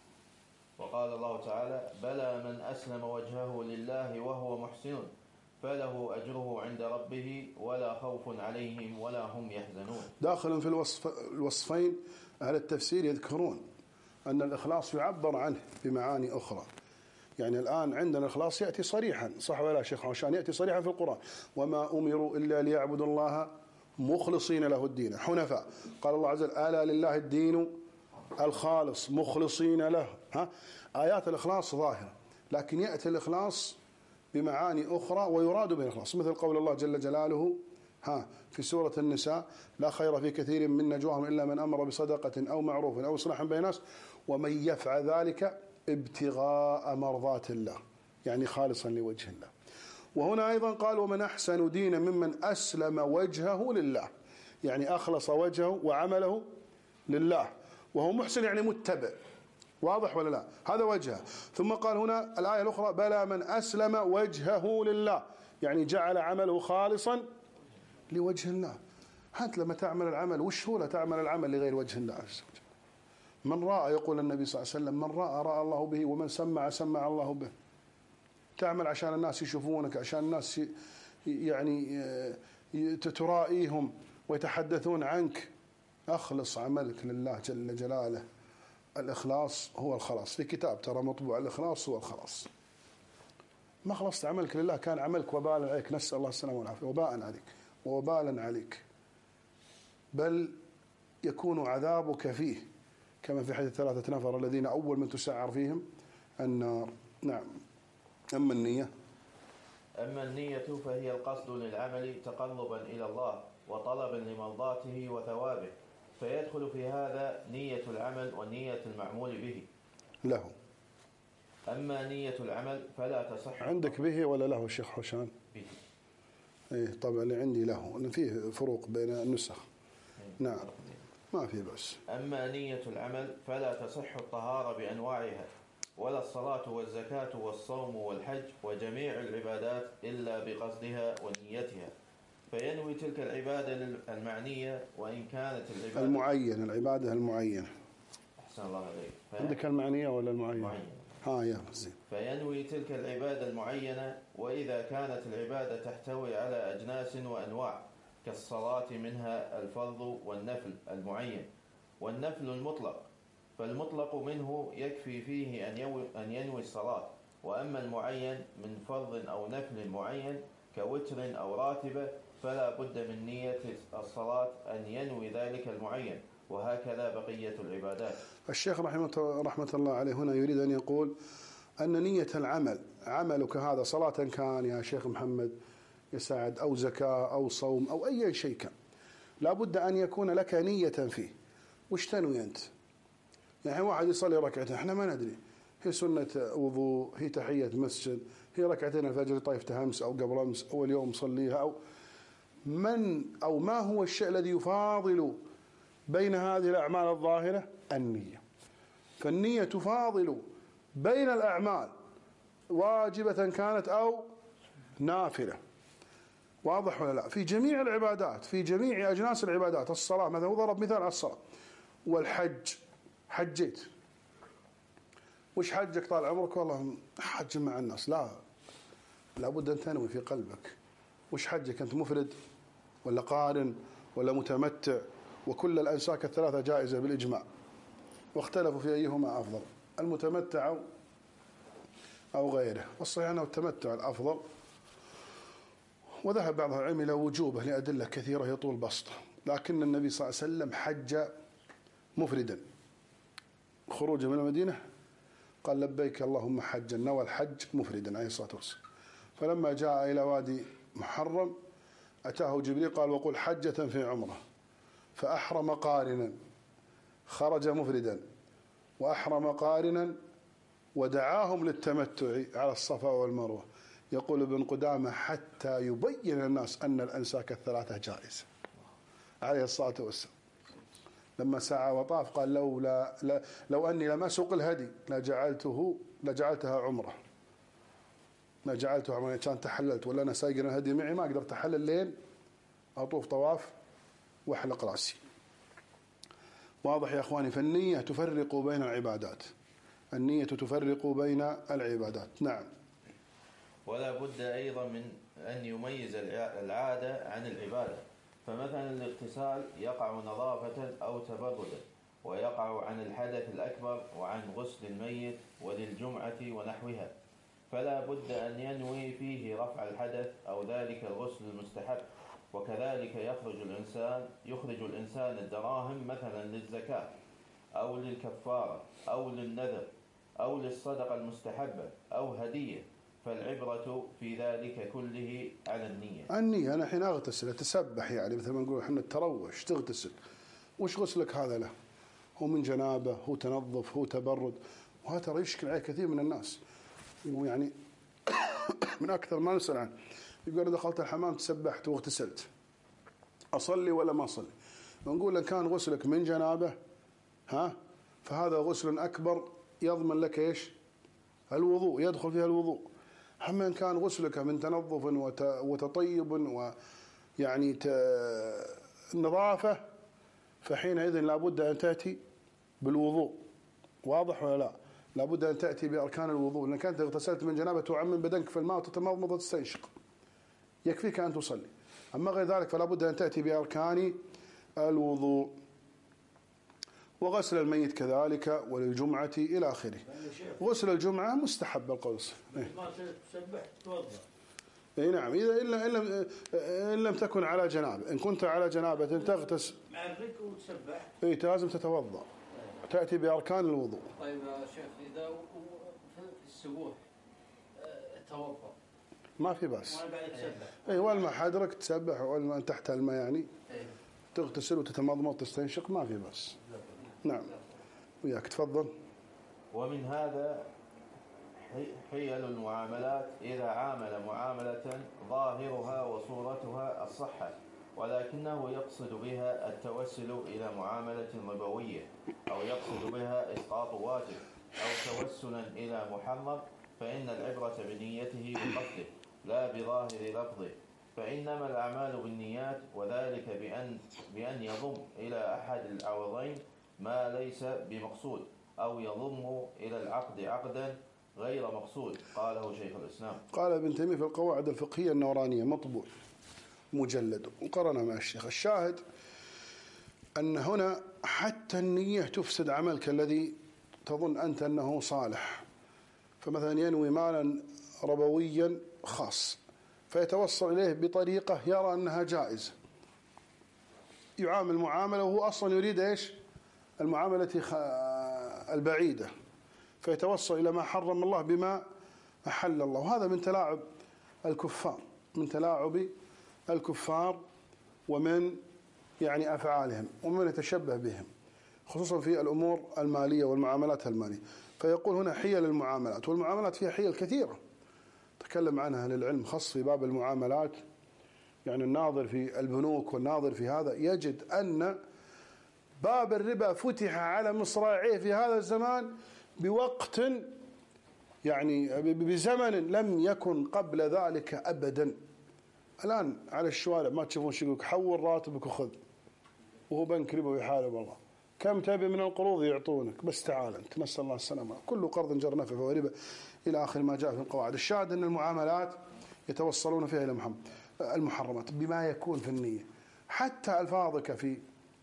وقال الله تعالى: بلى من أسلم وجهه لله وهو محسن فله أجره عند ربه ولا خوف عليهم ولا هم يحزنون. داخل في الوصف الوصفين أهل التفسير يذكرون أن الإخلاص يعبر عنه بمعاني أخرى. يعني الآن عندنا الإخلاص يأتي صريحا، صح ولا شيخ عشان يأتي صريحا في القرآن: وما أمروا إلا ليعبدوا الله مخلصين له الدين حنفاء. قال الله عز وجل: ألا لله الدين الخالص مخلصين له. ها، آيات الإخلاص ظاهرة، لكن يأتي الإخلاص بمعاني أخرى ويراد به الإخلاص، مثل قول الله جل جلاله ها في سورة النساء: لا خير في كثير من نجواهم إلا من أمر بصدقة أو معروف أو إصلاح بين الناس ومن يفعل ذلك ابتغاء مرضات الله، يعني خالصا لوجه الله. وهنا أيضا قال: ومن أحسن دينا ممن أسلم وجهه لله، يعني أخلص وجهه وعمله لله وهو محسن، يعني متبع. واضح ولا لا؟ هذا وجهه. ثم قال هنا الآية الأخرى: بلى من أسلم وجهه لله، يعني جعل عمله خالصا لوجه الله. أنت لما تعمل العمل وش هو تعمل العمل لغير وجه الله عز وجل؟ من رأى، يقول النبي صلى الله عليه وسلم: من رأى رأى الله به، ومن سمع سمع الله به. تعمل عشان الناس يشوفونك، عشان الناس يعني ترائيهم ويتحدثون عنك. أخلص عملك لله جل جلاله. الإخلاص هو الخلاص. في كتاب ترى مطبوع: الإخلاص هو الخلاص. ما خلصت عملك لله كان عملك وبالا عليك، نسأل الله السلامة والعافية، وباء عليك وبالا عليك، بل يكون عذابك فيه، كما في حديث ثلاثة نفر الذين أول من تسعر فيهم النار. نعم. أما النية أما النية فهي القصد للعمل تقربا إلى الله وطلبا لمرضاته وثوابه، فيدخل في هذا نية العمل ونية المعمول به له. أما نية العمل فلا تصح. عندك به ولا له الشيخ حسان؟ به. إيه طبعا اللي عندي له، لأن فيه فروق بين النسخ. نعم ما في بس. أما نية العمل فلا تصح الطهارة بأنواعها ولا الصلاة والزكاة والصوم والحج وجميع العبادات إلا بقصدها ونيتها، فينوي تلك العبادة المعنية وإن كانت العبادة المعينة، العبادة المعينة. أحسن الله عليك. عندك المعنية ولا المعينة؟ معينة. ها يا زين. فينوي تلك العبادة المعينة، وإذا كانت العبادة تحتوي على أجناس وأنواع كالصلاة منها الفرض والنفل المعين والنفل المطلق، فالمطلق منه يكفي فيه أن ينوي الصلاة، وأما المعين من فرض أو نفل معين كوتر أو راتبة فلا بد من نية الصلاة أن ينوي ذلك المعين، وهكذا بقية العبادات. الشيخ رحمه, رحمة الله عليه هنا يريد أن يقول أن نية العمل، عملك هذا صلاة كان يا شيخ محمد يساعد أو زكاة أو صوم أو أي شيء كان، لا بد أن يكون لك نية فيه. وش تنوي أنت؟ يعني واحد يصلي ركعتين، احنا ما ندري هي سنة وضوء، هي تحية مسجد، هي ركعتين الفجر طايفة أمس أو قبل أمس أو اليوم صليها، أو من أو ما هو الشيء الذي يفاضل بين هذه الأعمال الظاهرة؟ النية. فالنية تفاضل بين الأعمال واجبة كانت أو نافلة. واضح ولا لا؟ في جميع العبادات، في جميع أجناس العبادات. الصلاة مثلا، وضرب مثال على الصلاة. والحج، حجيت، وش حجك طال عمرك؟ والله حج مع الناس. لا، لابد أن تنوي في قلبك. وش حجك أنت؟ مفرد ولا قارن ولا متمتع؟ وكل الأنساك الثلاثة جائزة بالإجماع، واختلفوا في أيهما أفضل، المتمتع أو أو غيره. والصحيح أنه التمتع الأفضل، وذهب بعض العلم إلى وجوبه لأدلة كثيرة يطول بسطه. لكن النبي صلى الله عليه وسلم حج مفردا، خروجه من المدينة قال لبيك اللهم حجا، نوى الحج مفردا عليه الصلاة والسلام. فلما جاء إلى وادي محرم أتاه جبريل قال وقل حجة في عمره، فأحرم قارنا، خرج مفردا وأحرم قارنا، ودعاهم للتمتع على الصفا والمروة. يقول ابن قدامة حتى يبين الناس أن الأنساك الثلاثة جائزة عليه الصلاة والسلام. لما سعى وطاف قال لولا لا لو أني لم أسوق الهدي لجعلته لجعلتها عمرة، لجعلتها عمرة. كان تحللت ولا أنا سايق الهدي معي ما أقدر أحلل الليل، أطوف طواف وأحلق رأسي. واضح يا أخواني؟ فالنية تفرق بين العبادات، النية تفرق بين العبادات. نعم. ولا بد أيضا من أن يميز العادة عن العبادة. فمثلا الاغتسال يقع نظافة أو تبردا، ويقع عن الحدث الأكبر وعن غسل الميت وللجمعة ونحوها، فلا بد أن ينوي فيه رفع الحدث أو ذلك الغسل المستحب. وكذلك يخرج الإنسان يخرج الإنسان الدراهم مثلا للزكاة أو للكفارة أو للنذر أو للصدقة المستحبة أو هدية، فالعبرة في ذلك كله على النية. النية. أنا حين أغتسل أتسبح، يعني مثل ما نقول إحنا التروش، تغتسل، وش غسلك هذا له؟ هو من جنابه، هو تنظف، هو تبرد. وهذا ترى يشكل عليه كثير من الناس، ويعني من أكثر ما نسأل عنه يقول دخلت الحمام تسبحت واغتسلت، أصلي ولا ما أصلي؟ ونقول لك كان غسلك من جنابه ها فهذا غسل أكبر يضمن لك إيش؟ الوضوء، يدخل فيها الوضوء. أما إن كان غسلك من تنظف وتطيب ويعني نظافة فحينئذ لابد أن تأتي بالوضوء. واضح ولا لا؟ لابد أن تأتي بأركان الوضوء، لأنك أنت اغتسلت من جنابة تعمم بدنك في الماء وتتمضمض وتستنشق، يكفيك أن تصلي. أما غير ذلك فلا بد أن تأتي بأركان الوضوء. وغسل الميت كذلك وللجمعة إلى آخره. غسل الجمعة مستحب القول. ما تسبح توضأ. اي نعم، إذا إلا إن لم إن لم تكن على جنابة. إن كنت على جنابة تغتسل مع الرك وتسبح. إيه لازم تتوضأ، تأتي بأركان الوضوء. طيب يا شيخ إذا في السبوح توضأ ما في بأس. وأنا بعد تسبح. إيه والماء حدرك تسبح، والماء تحت الماء يعني تغتسل وتتمضمض وتستنشق ما في بأس. نعم. وياك تفضل. ومن هذا حيل المعاملات إذا عامل معاملة ظاهرها وصورتها الصحة، ولكنه يقصد بها التوسل إلى معاملة ربوية، أو يقصد بها إسقاط واجب، أو توسلا إلى محرم، فإن العبرة بنيته وقصده لا بظاهر لفظه. فإنما الأعمال بالنيات، وذلك بأن بأن يضم إلى أحد العوضين ما ليس بمقصود، أو يضم إلى العقد عقدا غير مقصود. قاله شيخ الإسلام. قال ابن تيمية في القواعد الفقهية النورانية مطبوع مجلد وقرنا مع الشيخ. الشاهد أن هنا حتى النية تفسد عملك الذي تظن أنت أنه صالح. فمثلا ينوي مالا ربويا خاص فيتوصل إليه بطريقة يرى أنها جائزة، يعامل معاملة وهو أصلا يريد إيش؟ المعاملة البعيدة، فيتوصل إلى ما حرم الله بما أحل الله. وهذا من تلاعب الكفار، من تلاعب الكفار ومن يعني أفعالهم ومن يتشبه بهم، خصوصا في الأمور المالية والمعاملات المالية. فيقول هنا حيل المعاملات، والمعاملات فيها حيل كثيرة تكلم عنها أهل العلم، خاص في باب المعاملات يعني الناظر في البنوك والناظر في هذا يجد أن باب الربا فتح على مصراعيه في هذا الزمان بوقت يعني بزمن لم يكن قبل ذلك أبدا. الآن على الشوارع ما تشوفون شو يقولك حول راتبك وخذ، وهو بنك ربوي حاله والله، كم تبي من القروض يعطونك بس تعال أنت، نسأل الله السلامة، كل قرض جر نفع فهو ربا إلى آخر ما جاء في القواعد. الشاهد أن المعاملات يتوصلون فيها إلى محمد المحرمات بما يكون في النية. حتى ألفاظك في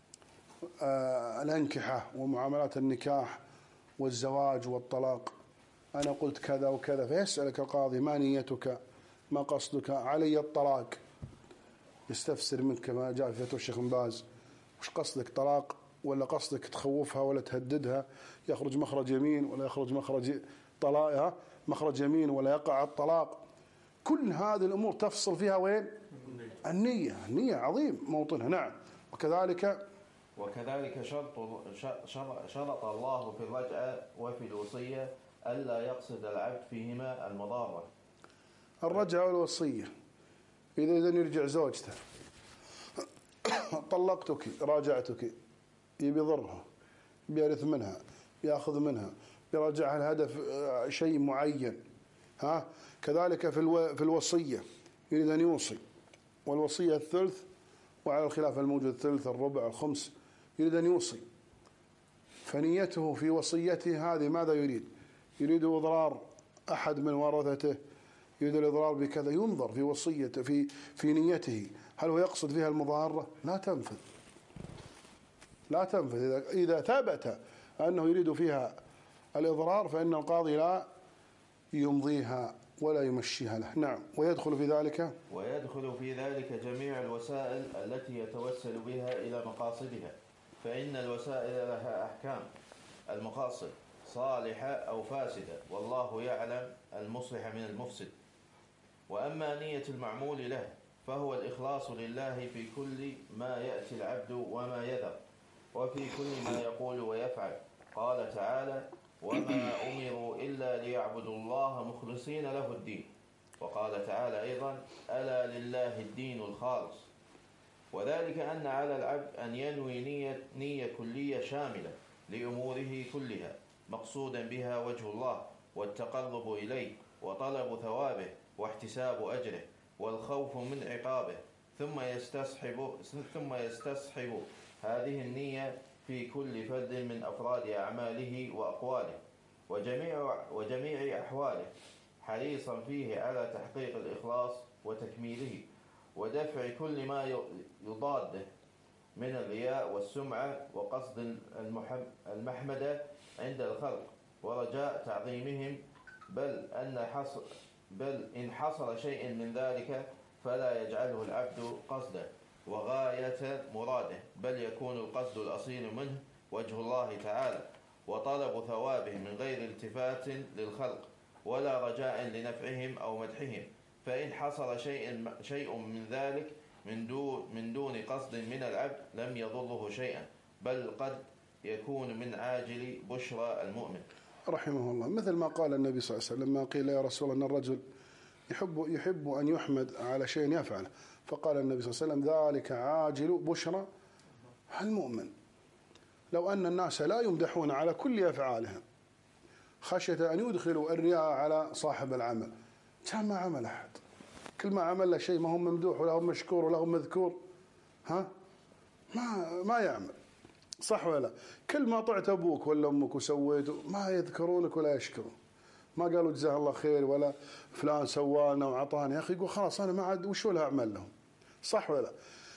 الأنكحة ومعاملات النكاح والزواج والطلاق، أنا قلت كذا وكذا، فيسألك القاضي ما نيتك، ما قصدك، علي الطلاق، يستفسر منك كما جاء في فتوى الشيخ بن باز، وش قصدك، طلاق ولا قصدك تخوفها ولا تهددها، يخرج مخرج يمين ولا يخرج مخرج طلاقها، مخرج يمين ولا يقع الطلاق. كل هذه الأمور تفصل فيها وين؟ النية. النية عظيم موطنها. نعم. وكذلك وكذلك شرط شرط الله في الرجعة وفي الوصية ألا يقصد العبد فيهما المضارة. الرجعة والوصية، إذا إذن يرجع زوجته طلقتك راجعتك، يبي يضرها، بيرث منها، بياخذ منها، بيرجعها الهدف شيء معين. ها كذلك في الو... في الوصية يريد أن يوصي، والوصية الثلث، وعلى الخلاف الموجود الثلث الربع الخمس، يريد أن يوصي، فنيته في وصيته هذه ماذا يريد؟ يريد إضرار أحد من ورثته، يريد الإضرار بكذا، ينظر في وصيته في في نيته، هل هو يقصد فيها المضارة؟ لا تنفذ، لا تنفذ. إذا إذا ثبت أنه يريد فيها الإضرار فإن القاضي لا يمضيها ولا يمشيها له. نعم. ويدخل في ذلك ويدخل في ذلك جميع الوسائل التي يتوسل بها إلى مقاصدها، فإن الوسائل لها أحكام، المقاصد صالحة أو فاسدة، والله يعلم المصلح من المفسد. وأما نية المعمول له فهو الإخلاص لله في كل ما يأتي العبد وما يذر، وفي كل ما يقول ويفعل. قال تعالى: وما أمروا إلا ليعبدوا الله مخلصين له الدين. وقال تعالى أيضا: ألا لله الدين الخالص. وذلك أن على العبد أن ينوي نية, نية كلية شاملة لأموره كلها، مقصودا بها وجه الله والتقرب إليه وطلب ثوابه واحتساب أجره والخوف من عقابه، ثم يستصحب ثم يستصحب هذه النية في كل فرد من أفراد أعماله وأقواله وجميع وجميع أحواله، حريصا فيه على تحقيق الإخلاص وتكميله ودفع كل ما يضاده من الرياء والسمعة وقصد المحمدة عند الخلق ورجاء تعظيمهم، بل أن حصر بل إن حصل شيء من ذلك فلا يجعله العبد قصده وغاية مراده، بل يكون القصد الأصيل منه وجه الله تعالى وطلب ثوابه من غير التفات للخلق ولا رجاء لنفعهم أو مدحهم. فإن حصل شيء شيء من ذلك من دون من دون قصد من العبد لم يضره شيئا، بل قد يكون من عاجل بشرى المؤمن. رحمه الله. مثل ما قال النبي صلى الله عليه وسلم: لما قيل يا رسول الله أن الرجل يحب يحب أن يحمد على شيء يفعله، فقال النبي صلى الله عليه وسلم: ذلك عاجل بشرى المؤمن. لو أن الناس لا يمدحون على كل أفعالهم خشية أن يدخلوا الرياء على صاحب العمل، كان ما عمل أحد. كل ما عمل له شيء ما هو ممدوح ولا هو مشكور ولا هو مذكور، ها ما ما يعمل، صح ولا؟ كل ما طعت أبوك ولا أمك وسويته ما يذكرونك ولا يشكرون، ما قالوا جزاه الله خير ولا فلان سوالنا وعطانا، يا أخي يقول خلاص أنا ما عاد وش ولا أعمل لهم، صح ولا؟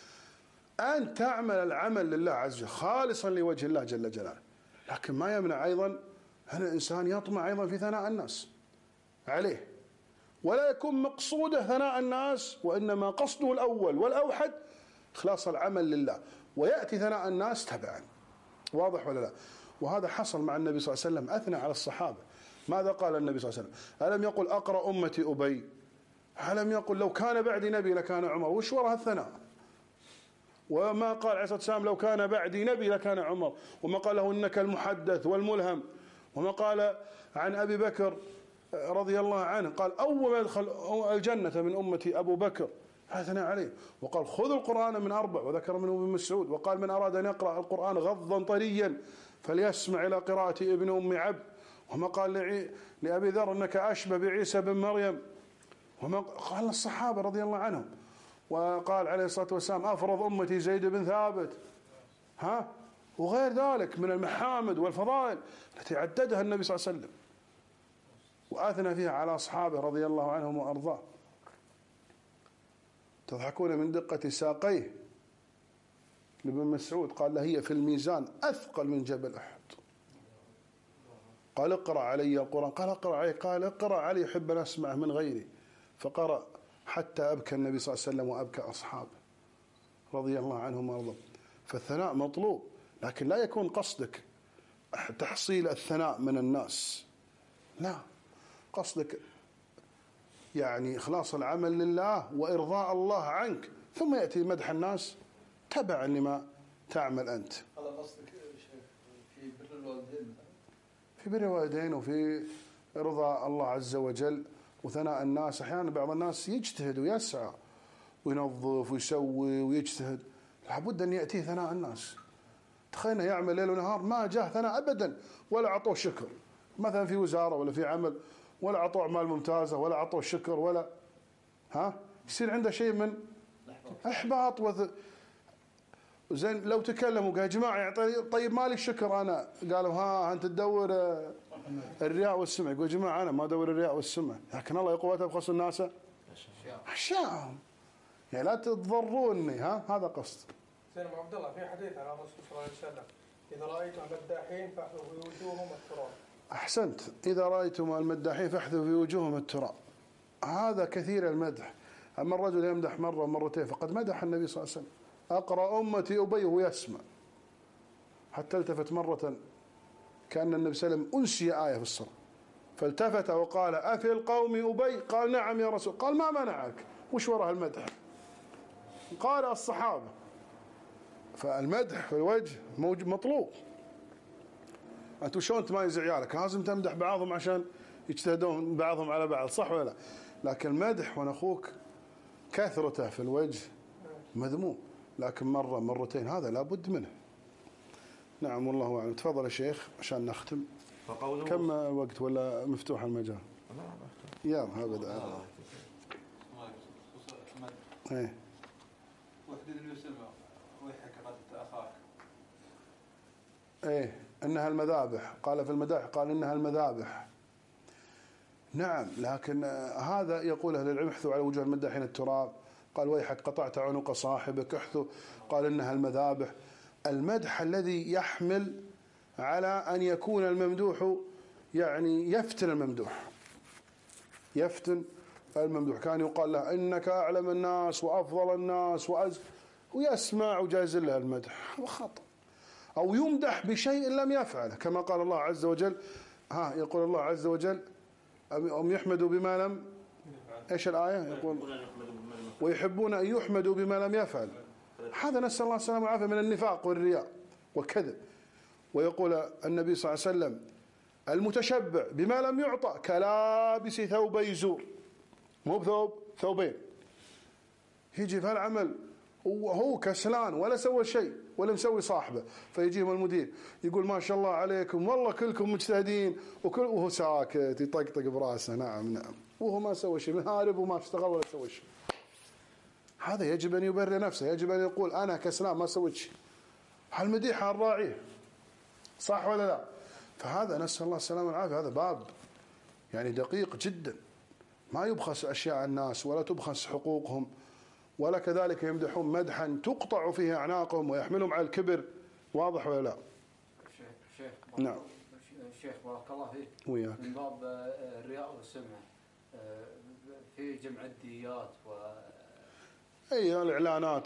أن تعمل العمل لله عز وجل خالصا لوجه الله جل جلاله، لكن ما يمنع أيضا أن الإنسان يطمع أيضا في ثناء الناس عليه، ولا يكون مقصوده ثناء الناس، وإنما قصده الأول والأوحد إخلاص العمل لله، ويأتي ثناء الناس تبعا. واضح ولا لا؟ وهذا حصل مع النبي صلى الله عليه وسلم، أثنى على الصحابة. ماذا قال النبي صلى الله عليه وسلم؟ ألم يقل أقرأ أمتي أبي؟ ألم يقل لو كان بعدي نبي لكان عمر؟ وش وراء الثناء؟ وما قال عليه الصلاة والسلام لو كان بعدي نبي لكان عمر؟ وما قال له إنك المحدث والملهم؟ وما قال عن أبي بكر رضي الله عنه قال أول ما يدخل الجنة من أمتي أبو بكر أثنى عليه وقال خذوا القرآن من أربع، وذكر منه ابن مسعود، وقال من أراد أن يقرأ القرآن غضا طريا فليسمع إلى قراءة ابن أم عبد. وما قال لأبي ذر أنك أشبه بعيسى بن مريم، وما قال الصحابة رضي الله عنهم. وقال عليه الصلاة والسلام أفرض أمتي زيد بن ثابت، ها، وغير ذلك من المحامد والفضائل التي عددها النبي صلى الله عليه وسلم وأثنى فيها على أصحابه رضي الله عنهم وأرضاه. تضحكون من دقة ساقيه لابن مسعود، قال له هي في الميزان أثقل من جبل أحد. قال اقرأ علي القرآن، قال اقرأ علي، قال اقرأ علي يحب أن أسمعه من غيري، فقرأ حتى أبكى النبي صلى الله عليه وسلم وأبكى أصحابه رضي الله عنهم وأرضاهم. فالثناء مطلوب، لكن لا يكون قصدك تحصيل الثناء من الناس، لا، قصدك يعني إخلاص العمل لله وإرضاء الله عنك، ثم يأتي مدح الناس تبعا لما تعمل أنت. هذا قصدك في بر الوالدين؟ في بر الوالدين وفي رضا الله عز وجل وثناء الناس. أحيانا بعض الناس يجتهد ويسعى وينظف ويسوي ويجتهد، لابد أن يأتيه ثناء الناس. تخيلنا يعمل ليل ونهار ما جاء ثناء أبدا، ولا أعطوه شكر، مثلا في وزارة ولا في عمل، ولا أعطوه أعمال ممتازة، ولا أعطوه شكر، ولا ها، يصير عنده شيء من إحباط وذ... زين لو تكلموا قال يا جماعة يعني طيب مالي الشكر أنا، قالوا ها أنت تدور الرياء والسمع. يقول يا جماعة أنا ما أدور الرياء والسمع، لكن الله يقول تبخسوا الناس أشياءهم، يعني لا تضروني، ها، هذا قصد. زين ابو عبد الله، في حديث عن الرسول صلى الله عليه وسلم إذا رأيتم المداحين فاحذوا في وجوههم التراب. أحسنت، إذا رأيتم المداحين فاحذوا في وجوههم التراب. هذا كثير المدح. أما الرجل يمدح مرة مرتين فقد مدح النبي صلى الله عليه وسلم. أقرأ أمتي أبي وهو يسمع، حتى التفت مرة كأن النبي صلى الله عليه وسلم أنسي آية في الصلاة، فالتفت وقال أفي القوم أبي؟ قال نعم يا رسول. قال ما منعك؟ وش وراء المدح؟ قال الصحابة. فالمدح في الوجه مطلوب. أنتوا شلون تميز عيالك؟ لازم تمدح بعضهم عشان يجتهدون بعضهم على بعض، صح ولا لا؟ لكن المدح وأنا أخوك كثرته في الوجه مذموم، لكن مرة مرتين هذا لابد منه. نعم والله أعلم. تفضل يا شيخ عشان نختم. كم وقت ولا مفتوح المجال؟ يا ها بدأ. ايه وحدد يسمع ويحك قد أخاك. ايه انها المذابح، قال في المداح قال انها المذابح. نعم، لكن هذا يقول اهل العلم احثوا على وجوه المداحين التراب. قال ويحك قطعت عنق صاحبك، احثوا. قال انها المذابح. المدح الذي يحمل على ان يكون الممدوح يعني يفتن الممدوح، يفتن الممدوح. كان يقال له انك اعلم الناس وافضل الناس وأز ويسمع وجاز له المدح، هذا خطأ. او يمدح بشيء لم يفعله، كما قال الله عز وجل، ها يقول الله عز وجل أم يحمدوا بما لم، ايش الآية؟ يقول ويحبون ان يحمدوا بما لم يفعل. هذا نسأل الله السلامة والعافية من النفاق والرياء والكذب. ويقول النبي صلى الله عليه وسلم المتشبع بما لم يعطى كلابس ثوبي زور، مو بثوب، ثوبين. يجي في هالعمل وهو كسلان ولا سوى شيء ولا مسوي صاحبه، فيجيهم المدير يقول ما شاء الله عليكم والله كلكم مجتهدين، وكل وهو ساكت يطقطق براسه نعم نعم، وهو ما سوى شيء، مهارب وما اشتغل ولا سوى شيء. هذا يجب أن يبرر نفسه، يجب أن يقول أنا كسلان ما سويت شيء. هالمديح الراعيه، صح ولا لا؟ فهذا نسأل الله السلامة والعافية، هذا باب يعني دقيق جدا، ما يبخس أشياء الناس ولا تبخس حقوقهم، ولا كذلك يمدحون مدحا تقطع فيه أعناقهم ويحملهم على الكبر. واضح ولا لا؟ شيخ شيخ نعم شيخ بارك الله فيك. وياك. من باب الرياء والسمع في جمع الديات و اي الاعلانات،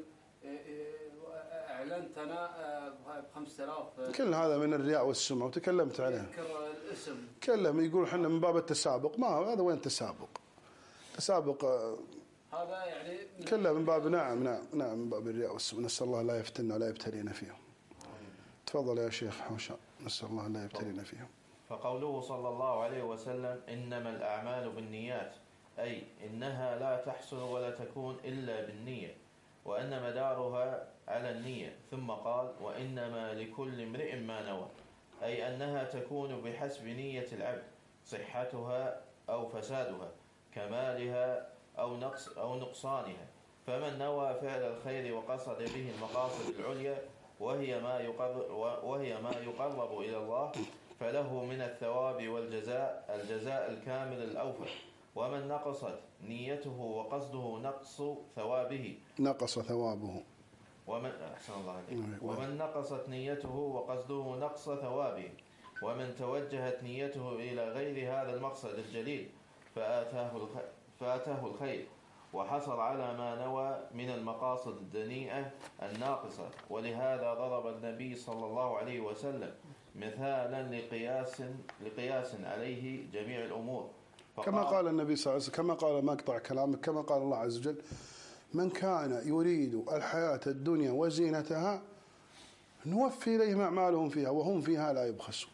اعلنت انا ب خمسة آلاف، كل هذا من الرياء والسمع وتكلمت عليه. يذكر الاسم، تكلم يقول احنا من باب التسابق، ما هذا وين تسابق؟ تسابق هذا يعني كله من باب نعم نعم نعم من باب الرياء والسمع. نسأل الله لا يفتنا ولا يبتلينا فيهم. تفضل يا شيخ حوشا. نسأل الله لا يبتلينا فيهم. فقوله صلى الله عليه وسلم إنما الأعمال بالنيات أي إنها لا تحصل ولا تكون إلا بالنية، وأن مدارها على النية. ثم قال: وإنما لكل امرئ ما نوى، أي أنها تكون بحسب نية العبد، صحتها أو فسادها، كمالها أو نقص أو نقصانها. فمن نوى فعل الخير وقصد به المقاصد العليا وهي ما يقرب, وهي ما يقرب إلى الله، فله من الثواب والجزاء الجزاء الكامل الأوفى. ومن نقصت نيته وقصده نقص ثوابه نقص ثوابه ومن أحسن الله عليك ومن نقصت نيته وقصده نقص ثوابه، ومن توجهت نيته إلى غير هذا المقصد الجليل فآتاه فآتاه الخير وحصل على ما نوى من المقاصد الدنيئة الناقصة. ولهذا ضرب النبي صلى الله عليه وسلم مثالا لقياس لقياس عليه جميع الأمور، كما قال النبي صلى الله عليه وسلم، كما قال مقطع كلامك، كما قال الله عز وجل: من كان يريد الحياة الدنيا وزينتها نوفي إليهم أعمالهم فيها وهم فيها لا يبخسون.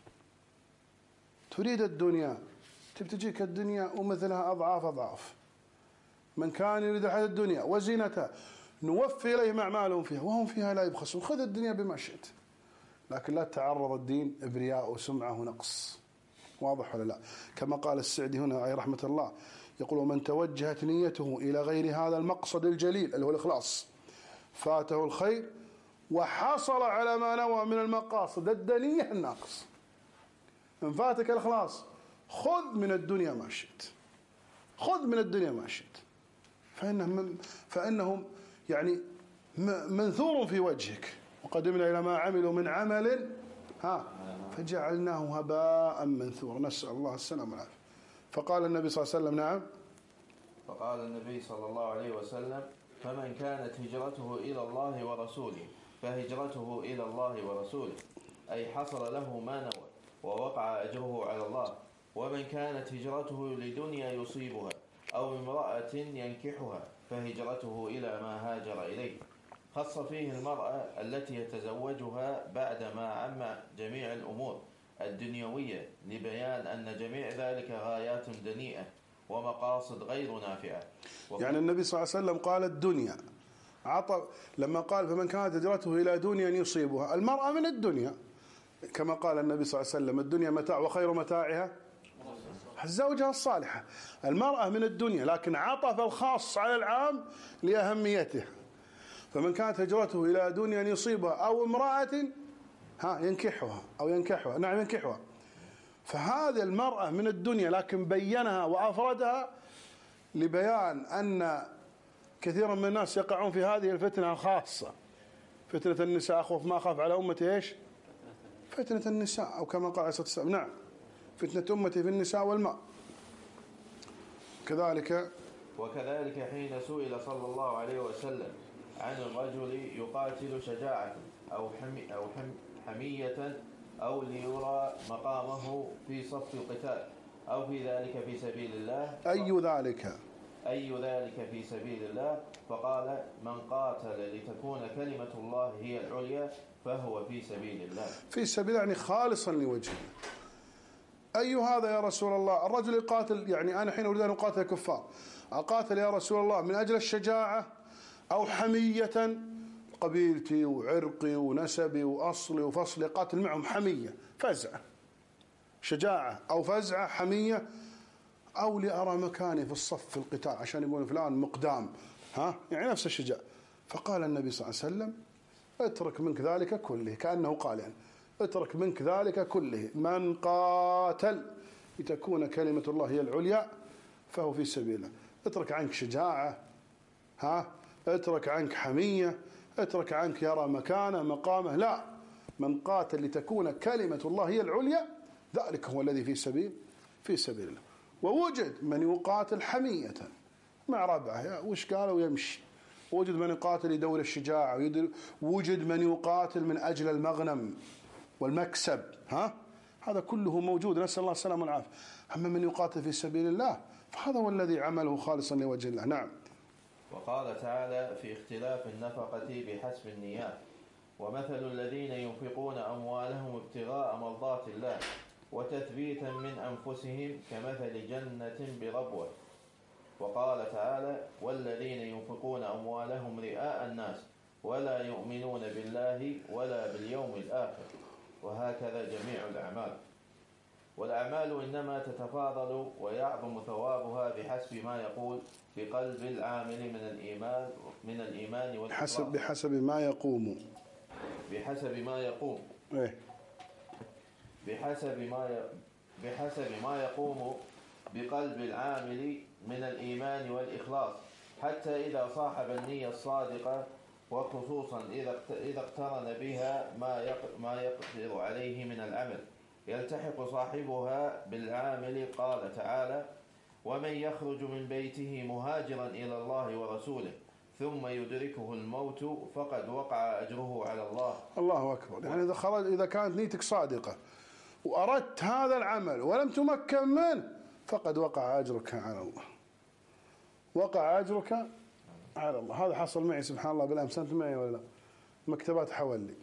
تريد الدنيا، تبتجيك الدنيا ومثلها أضعاف أضعاف. من كان يريد الحياة الدنيا وزينتها نوفي إليهم أعمالهم فيها وهم فيها لا يبخسون. خذ الدنيا بما شئت، لكن لا تعرض الدين برياء وسمعة ونقص. واضح ولا لا؟ كما قال السعدي هنا عليه رحمة الله، يقول: ومن توجهت نيته إلى غير هذا المقصد الجليل اللي هو الإخلاص فاته الخير وحصل على ما نوى من المقاصد الدنية الناقص. إن فاتك الإخلاص خذ من الدنيا ما شئت، خذ من الدنيا ما شئت، فإنهم, فإنهم يعني منثور في وجهك. وقدمنا إلى ما عملوا من عمل ها فجعلناه هباء منثورا، نسأل الله السلامة والعافية. فقال النبي صلى الله عليه وسلم: نعم. فقال النبي صلى الله عليه وسلم: فمن كانت هجرته إلى الله ورسوله فهجرته إلى الله ورسوله، أي حصل له ما نوى ووقع أجره على الله. ومن كانت هجرته لدنيا يصيبها أو امرأة ينكحها فهجرته إلى ما هاجر إليه. خص فيه المرأة التي يتزوجها بعدما عم جميع الأمور الدنيوية، لبيان أن جميع ذلك غايات دنيئة ومقاصد غير نافعة. يعني النبي صلى الله عليه وسلم قال الدنيا عطى، لما قال: فمن كانت هجرته إلى دنيا يصيبها، المرأة من الدنيا، كما قال النبي صلى الله عليه وسلم: الدنيا متاع وخير متاعها الزوجة الصالحة. المرأة من الدنيا، لكن عطف الخاص على العام لأهميته. فمن كانت هجرته إلى دنيا يصيبها أو امرأة ها ينكحها أو ينكحها نعم ينكحها، فهذه المرأة من الدنيا، لكن بينها وأفردها لبيان أن كثيرا من الناس يقعون في هذه الفتنة الخاصة، فتنة النساء. أخوف ما أخاف على أمتي إيش؟ فتنة النساء، أو كما قال عليه الصلاة والسلام: نعم فتنة أمتي في النساء والماء. كذلك وكذلك حين سئل صلى الله عليه وسلم عن الرجل يقاتل شجاعة أو حمي أو حم حمية أو ليرى مقامه في صف القتال أو في ذلك في سبيل الله، أي ذلك أي ذلك في سبيل الله، فقال: من قاتل لتكون كلمة الله هي العليا فهو في سبيل الله. في سبيل يعني خالصا لوجهه. أي هذا يا رسول الله؟ الرجل يقاتل، يعني أنا حين أريد أن أقاتل الكفار أقاتل يا رسول الله من أجل الشجاعة أو حمية، قبيلتي وعرقي ونسبي وأصلي وفصلي قاتل معهم حمية فزعة، شجاعة أو فزعة حمية، أو لأرى مكاني في الصف في القتال عشان يقولون فلان مقدام، ها يعني نفس الشجاعة. فقال النبي صلى الله عليه وسلم: اترك منك ذلك كله، كأنه قال يعني اترك منك ذلك كله، من قاتل لتكون كلمة الله هي العليا فهو في سبيله. اترك عنك شجاعة، ها اترك عنك حمية، اترك عنك يرى مكانه مقامه، لا، من قاتل لتكون كلمة الله هي العليا ذلك هو الذي في سبيل في سبيل الله. ووجد من يقاتل حمية مع ربعه وش قالوا يمشي، وجد من يقاتل يدور الشجاعة، وجد من يقاتل من أجل المغنم والمكسب، ها هذا كله موجود، نسأل الله السلامة والعافية. أما من يقاتل في سبيل الله فهذا هو الذي عمله خالصا لوجه الله. نعم. وقال تعالى في اختلاف النفقة بحسب النيات: ومثل الذين ينفقون أموالهم ابتغاء مرضات الله وتثبيتا من أنفسهم كمثل جنة بربوة وقال تعالى: والذين ينفقون أموالهم رئاء الناس ولا يؤمنون بالله ولا باليوم الآخر، وهكذا جميع الأعمال. والأعمال إنما تتفاضل ويعظم ثوابها بحسب ما يقول بقلب العامل من الإيمان من الإيمان والإخلاص. حسب بحسب ما يقوم بحسب ما يقوم إيه؟ بحسب ما ي... بحسب ما يقوم بقلب العامل من الإيمان والإخلاص، حتى إذا صاحب النية الصادقة، وخصوصا إذا إذا اقترن بها ما يق... ما يقدر عليه من العمل، يلتحق صاحبها بالعامل. قال تعالى: ومن يخرج من بيته مهاجرا إلى الله ورسوله ثم يدركه الموت فقد وقع أجره على الله. الله أكبر. يعني إذا خرج، إذا كانت نيتك صادقة وأردت هذا العمل ولم تمكن منه فقد وقع أجرك على الله، وقع أجرك على الله. هذا حصل معي سبحان الله بالأمس. أنت معي ولا لا؟ مكتبات حولي،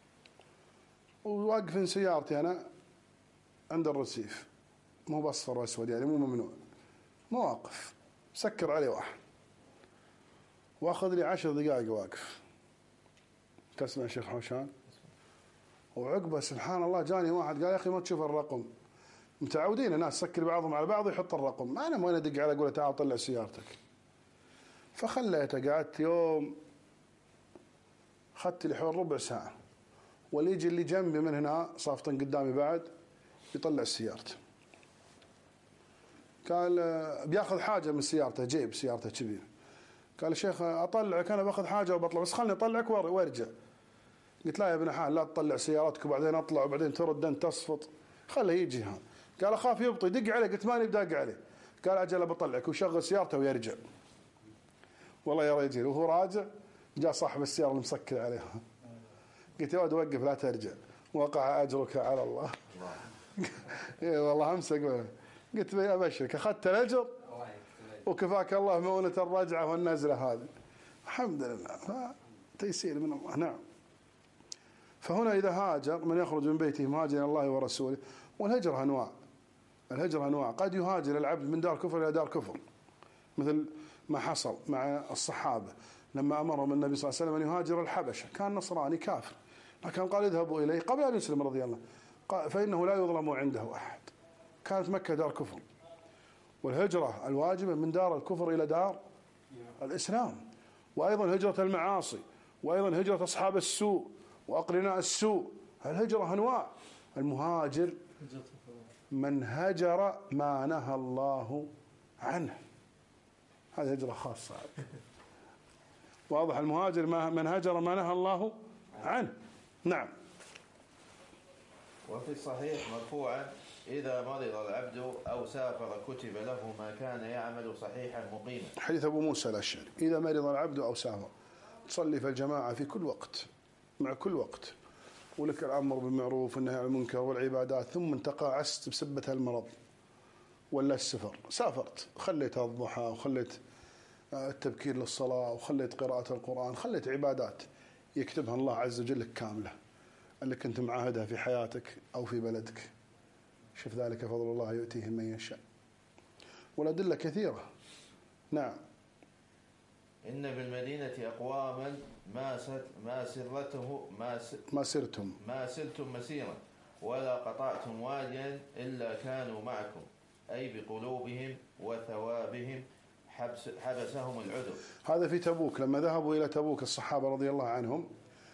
وواقف سيارتي أنا عند الرصيف، مو بأصفر وأسود يعني مو ممنوع، مواقف سكر عليه واحد، واخذ لي عشر دقائق واقف. تسمع شيخ حوشان؟ وعقبه سبحان الله جاني واحد قال: يا اخي ما تشوف الرقم؟ متعودين الناس سكر بعضهم على بعض ويحط الرقم، انا ما ادق على اقول تعال طلع سيارتك. فخليته، قعدت يوم اخذت لي حول ربع ساعه، واللي يجي اللي جنبي من هنا صافطا قدامي بعد يطلع سيارته. قال بياخذ حاجه من سيارته، جيب سيارته كبير. قال: شيخ اطلعك انا باخذ حاجه وبطلع، بس خلني اطلعك وارجع. قلت: لا يا ابن حال، لا تطلع سيارتك وبعدين اطلع وبعدين ترد انت تصفط، خله يجي هان. قال: اخاف يبطي، دق عليه. قلت: ماني بداق عليه. قال: اجل بطلعك، وشغل سيارته ويرجع. والله يا رجل وهو راجع جاء صاحب السياره اللي مسكر عليها. قلت: يا ولد وقف لا ترجع، وقع اجرك على الله. اي والله امسك. قلت: ابشرك اخذت الاجر وكفاك الله مؤونة الرجعه والنزله هذه. الحمد لله، تيسير من الله. نعم. فهنا إذا هاجر من يخرج من بيته مهاجرا إلى الله ورسوله. والهجرة أنواع، الهجرة أنواع. قد يهاجر العبد من دار كفر إلى دار كفر، مثل ما حصل مع الصحابة لما أمرهم النبي صلى الله عليه وسلم أن يهاجر الحبشة. كان نصراني كافر، لكن قال: اذهبوا إليه قبل أن يسلم رضي الله، قال: فإنه لا يظلم عنده أحد. كانت مكة دار كفر. والهجرة الواجبة من دار الكفر إلى دار الإسلام. وأيضا هجرة المعاصي، وأيضا هجرة أصحاب السوء وأقرناء السوء. الهجرة أنواع. المهاجر من هجر ما نهى الله عنه، هذه هجرة خاصة. واضح؟ المهاجر من هجر ما نهى الله عنه. نعم. وفي الصحيح مرفوعا: إذا مرض العبد أو سافر كتب له ما كان يعمل صحيحا مقيما. حديث أبو موسى الأشعري: إذا مرض العبد أو سافر، تصلي في الجماعة في كل وقت، مع كل وقت، ولك الأمر بالمعروف والنهي عن المنكر والعبادات، ثم انتقى عست بسبة المرض ولا السفر، سافرت، خليت الضحى وخليت التبكير للصلاة وخليت قراءة القرآن، خليت عبادات يكتبها الله عز وجل لك كاملة اللي كنت معاهدها في حياتك أو في بلدك. شوف ذلك فضل الله يؤتيه من يشاء. والأدلة كثيرة. نعم. إن بالمدينة أقواما ما ما سرته ما ما سرتم ما سرتم مسيرا ولا قطعتم واديا إلا كانوا معكم، أي بقلوبهم وثوابهم حبس حبسهم العذر. هذا في تبوك، لما ذهبوا إلى تبوك الصحابة رضي الله عنهم،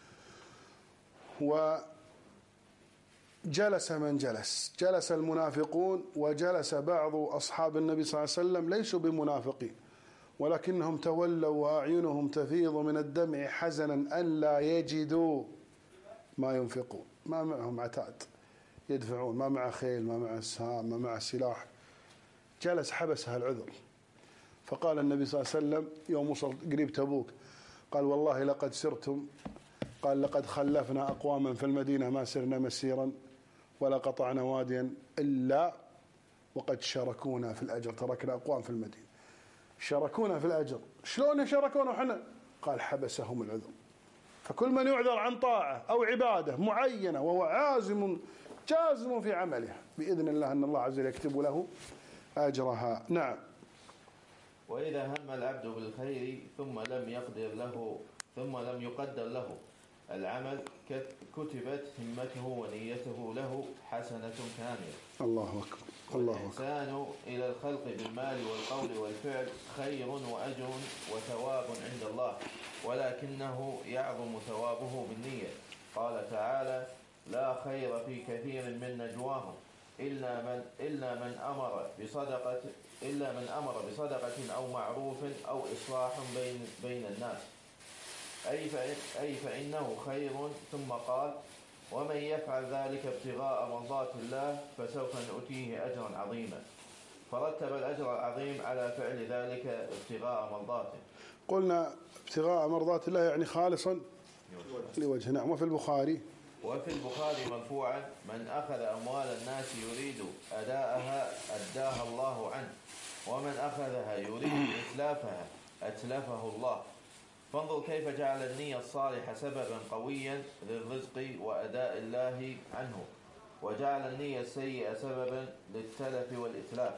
وجلس من جلس، جلس المنافقون وجلس بعض أصحاب النبي صلى الله عليه وسلم ليسوا بمنافقين، ولكنهم تولوا وأعينهم تفيض من الدمع حزنا أن لا يجدوا ما ينفقون. ما معهم عتاد يدفعون، ما مع خيل، ما مع سهام، ما مع سلاح. جلس حبسها العذر. فقال النبي صلى الله عليه وسلم يوم وصل قريب تبوك، قال: والله لقد سرتم، قال: لقد خلفنا أقواما في المدينة ما سرنا مسيرا ولا قطعنا واديا إلا وقد شاركونا في الأجر. تركنا أقوام في المدينة شاركونا في الأجر. شلون شاركونا وحنا؟ قال: حبسهم العذر. فكل من يعذر عن طاعة أو عبادة معينة وهو عازم جازم في عمله، بإذن الله أن الله عز وجل يكتب له أجرها. نعم. وإذا هم العبد بالخير ثم لم يقدر له ثم لم يقدر له العمل كتبت همته ونيته له حسنة كاملة. الله أكبر. الله أكبر. والإحسان إلى الخلق بالمال والقول والفعل خير وأجر وثواب عند الله، ولكنه يعظم ثوابه بالنية. قال تعالى: لا خير في كثير من نجواهم إلا من إلا من أمر بصدقة إلا من أمر بصدقة أو معروف أو إصلاح بين بين الناس، أي فإن أي فإنه خير. ثم قال: ومن يفعل ذلك ابتغاء مرضات الله فسوف نؤتيه أجرا عظيما. فرتب الأجر العظيم على فعل ذلك ابتغاء مرضاته. قلنا ابتغاء مرضات الله يعني خالصا لوجه. نعم. وفي البخاري وفي البخاري مرفوعا: من أخذ أموال الناس يريد أداءها أداها الله عنه، ومن أخذها يريد إتلافها أتلفه الله. فانظر كيف جعل النية الصالحة سببا قويا للرزق وأداء الله عنه، وجعل النية السيئة سببا للتلف والإتلاف.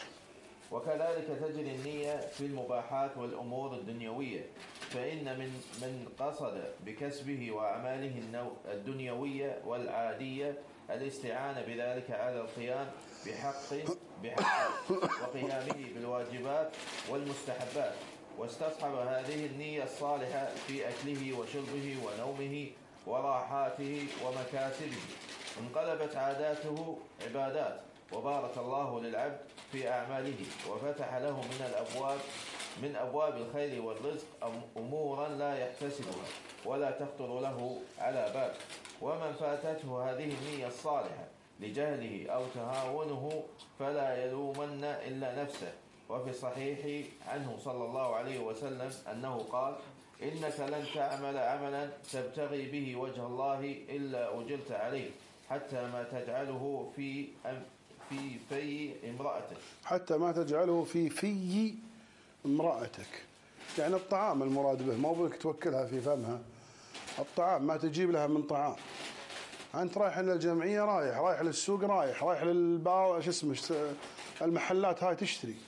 وكذلك تجري النية في المباحات والأمور الدنيوية، فإن من من قصد بكسبه وأعماله الدنيوية والعادية الاستعانة بذلك على القيام بحق بحق وقيامه بالواجبات والمستحبات، واستصحب هذه النية الصالحة في أكله وشربه ونومه وراحاته ومكاسبه، انقلبت عاداته عبادات، وبارك الله للعبد في أعماله، وفتح له من الأبواب من أبواب الخير والرزق أمورا لا يحتسبها ولا تخطر له على بال. ومن فاتته هذه النية الصالحة لجهله أو تهاونه فلا يلومن إلا نفسه. وفي الصحيح عنه صلى الله عليه وسلم أنه قال: إنك لن تعمل عملا تبتغي به وجه الله إلا أجرت عليه، حتى ما تجعله في في في امرأتك حتى ما تجعله في في امرأتك. يعني الطعام المراد به، ما بدك توكلها في فمها. الطعام ما تجيب لها من طعام. أنت رايح للجمعية، رايح رايح للسوق، رايح رايح للبار، شو اسمه، المحلات هاي تشتري.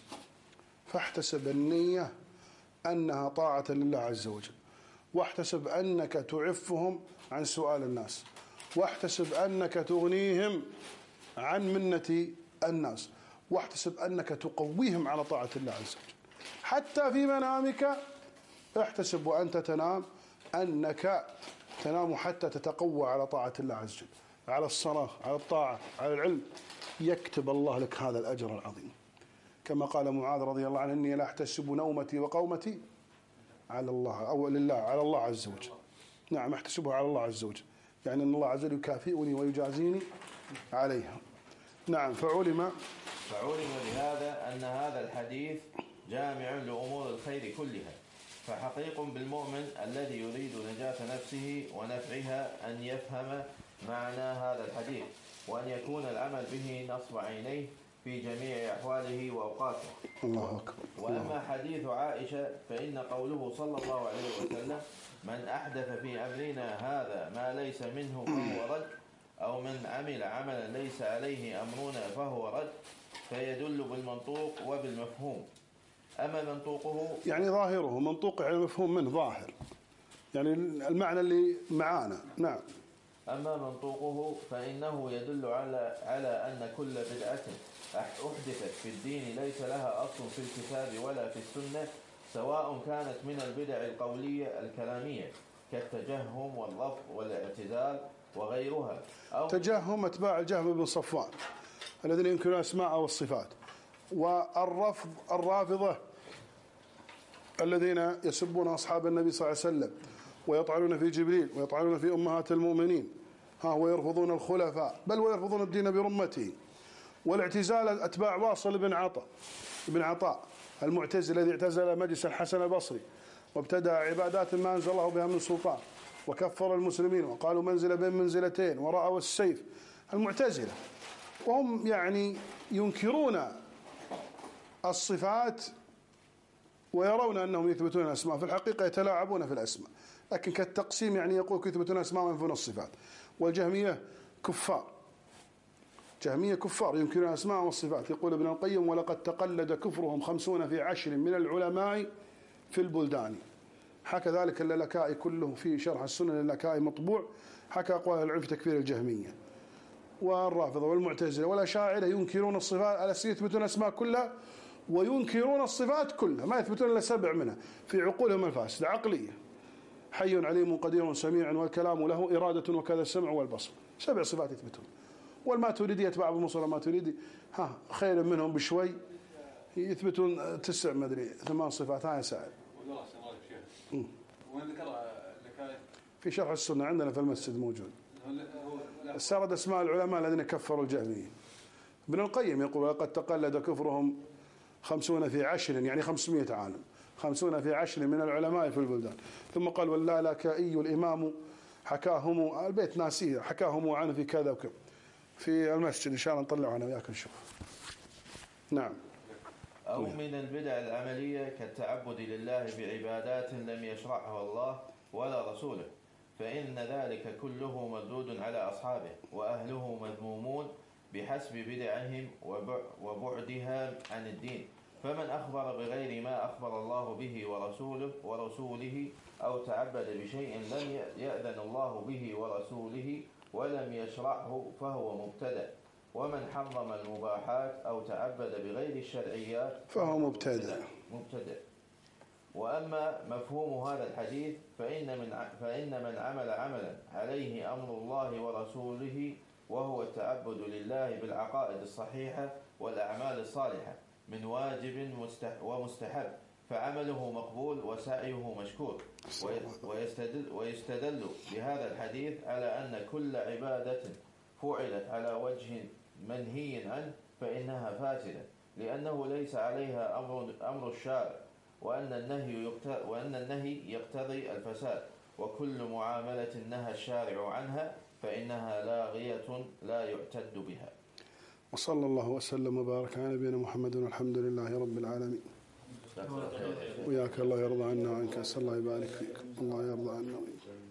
فاحتسب النية أنها طاعة لله عز وجل، واحتسب أنك تعفهم عن سؤال الناس، واحتسب أنك تغنيهم عن منة الناس، واحتسب أنك تقويهم على طاعة الله عز وجل. حتى في منامك احتسب وأنت تنام أنك تنام حتى تتقوى على طاعة الله عز وجل، على الصلاة، على الطاعة، على العلم. يكتب الله لك هذا الأجر العظيم، كما قال معاذ رضي الله عنه: إني لا أحتسب نومتي وقومتي على الله أو لله على الله عز وجل. نعم، احتسبها على الله عز وجل، يعني أن الله عز وجل يكافئني ويجازيني عليها. نعم. فعلم فعلم بهذا أن هذا الحديث جامع لأمور الخير كلها. فحقيق بالمؤمن الذي يريد نجاة نفسه ونفعها أن يفهم معنى هذا الحديث، وأن يكون العمل به نصب عينيه في جميع أحواله وأوقاته. الله أكبر. وأما حديث عائشة فإن قوله صلى الله عليه وسلم: من أحدث في أمرنا هذا ما ليس منه فهو رد، أو من عمل عملا ليس عليه أمرنا فهو رد، فيدل بالمنطوق وبالمفهوم. أما منطوقه يعني ظاهره، منطوق يعني مفهوم منه ظاهر، يعني المعنى اللي معانا. نعم. أما منطوقه فإنه يدل على على أن كل بدعة أحدثت في الدين ليس لها أصل في الكتاب ولا في السنة، سواء كانت من البدع القولية الكلامية كالتجهم والرفض والاعتزال وغيرها، أو تجهم أتباع الجهم بن صفوان الذين ينكرون الأسماء والصفات، والرفض الرافضة الذين يسبون أصحاب النبي صلى الله عليه وسلم ويطعنون في جبريل ويطعنون في أمهات المؤمنين، ها ويرفضون الخلفاء، بل ويرفضون الدين برمته. والاعتزال أتباع واصل بن عطاء بن عطاء المعتزل الذي اعتزل مجلس الحسن البصري وابتدع عبادات ما أنزل الله بها من سلطان، وكفر المسلمين وقالوا منزلة بين منزلتين ورأوا السيف. المعتزلة وهم يعني ينكرون الصفات ويرون أنهم يثبتون الأسماء، في الحقيقة يتلاعبون في الأسماء، لكن كالتقسيم يعني يقول يثبتون الأسماء وينفون الصفات. والجهمية كفار جهمية كفار ينكرون الأسماء والصفات. يقول ابن القيم: ولقد تقلد كفرهم خمسون في عشر من العلماء في البلدان. حكى ذلك اللالكائي كله في شرح السنن اللالكائي مطبوع، حكى أقوال العلم في تكفير الجهمية والرافضة والمعتزلة والأشاعرة ينكرون الصفات، يثبتون الأسماء كلها وينكرون الصفات كلها، ما يثبتون إلا سبع منها في عقولهم الفاسدة عقلية: حي عليم قدير سميع والكلام له إرادة وكذا السمع والبصر. سبع صفات يثبتون. والماتريدي يتبع أبو منصور الماتريدي ها خير منهم بشوي، يثبتون تسع ما أدري ثمان صفات. ها يا سائل وين ذكر لك في شرح السنة عندنا في المسجد موجود، سرد اسماء العلماء الذين كفروا الجهمية. ابن القيم يقول: لقد تقلد كفرهم خمسون في عشر، يعني خمسمائة عالم، خمسون في عشر من العلماء في البلدان. ثم قال: واللالكائي الإمام حكاهم، البيت ناسيه، حكاهم عنه في كذا وكذا في المسجد، إن شاء الله نطلع عنه وياك نشوف. نعم. أو من البدع العملية كالتعبد لله بعبادات لم يشرعها الله ولا رسوله، فإن ذلك كله مردود على أصحابه، وأهله مذمومون بحسب بدعهم وبعدها عن الدين. فمن أخبر بغير ما أخبر الله به ورسوله ورسوله أو تعبد بشيء لم يأذن الله به ورسوله ولم يشرعه فهو مبتدع. ومن حرم المباحات أو تعبد بغير الشرعيات فهو مبتدع. مبتدع. وأما مفهوم هذا الحديث فإن من فإن من عمل عملا عليه أمر الله ورسوله وهو التعبد لله بالعقائد الصحيحة والأعمال الصالحة من واجب ومستحب فعمله مقبول وسعيه مشكور. ويستدل, ويستدل بهذا الحديث على أن كل عبادة فعلت على وجه منهي عنه فإنها فاسدة، لأنه ليس عليها أمر, أمر الشارع، وأن النهي وأن النهي يقتضي الفساد، وكل معاملة نهى الشارع عنها فإنها لاغية لا يعتد بها. وصلى الله وسلم وبارك على نبينا محمد والحمد لله رب العالمين. وياك الله يرضى عنا وعنك، أسأل الله يبارك فيك. الله يرضى عنا وعنك.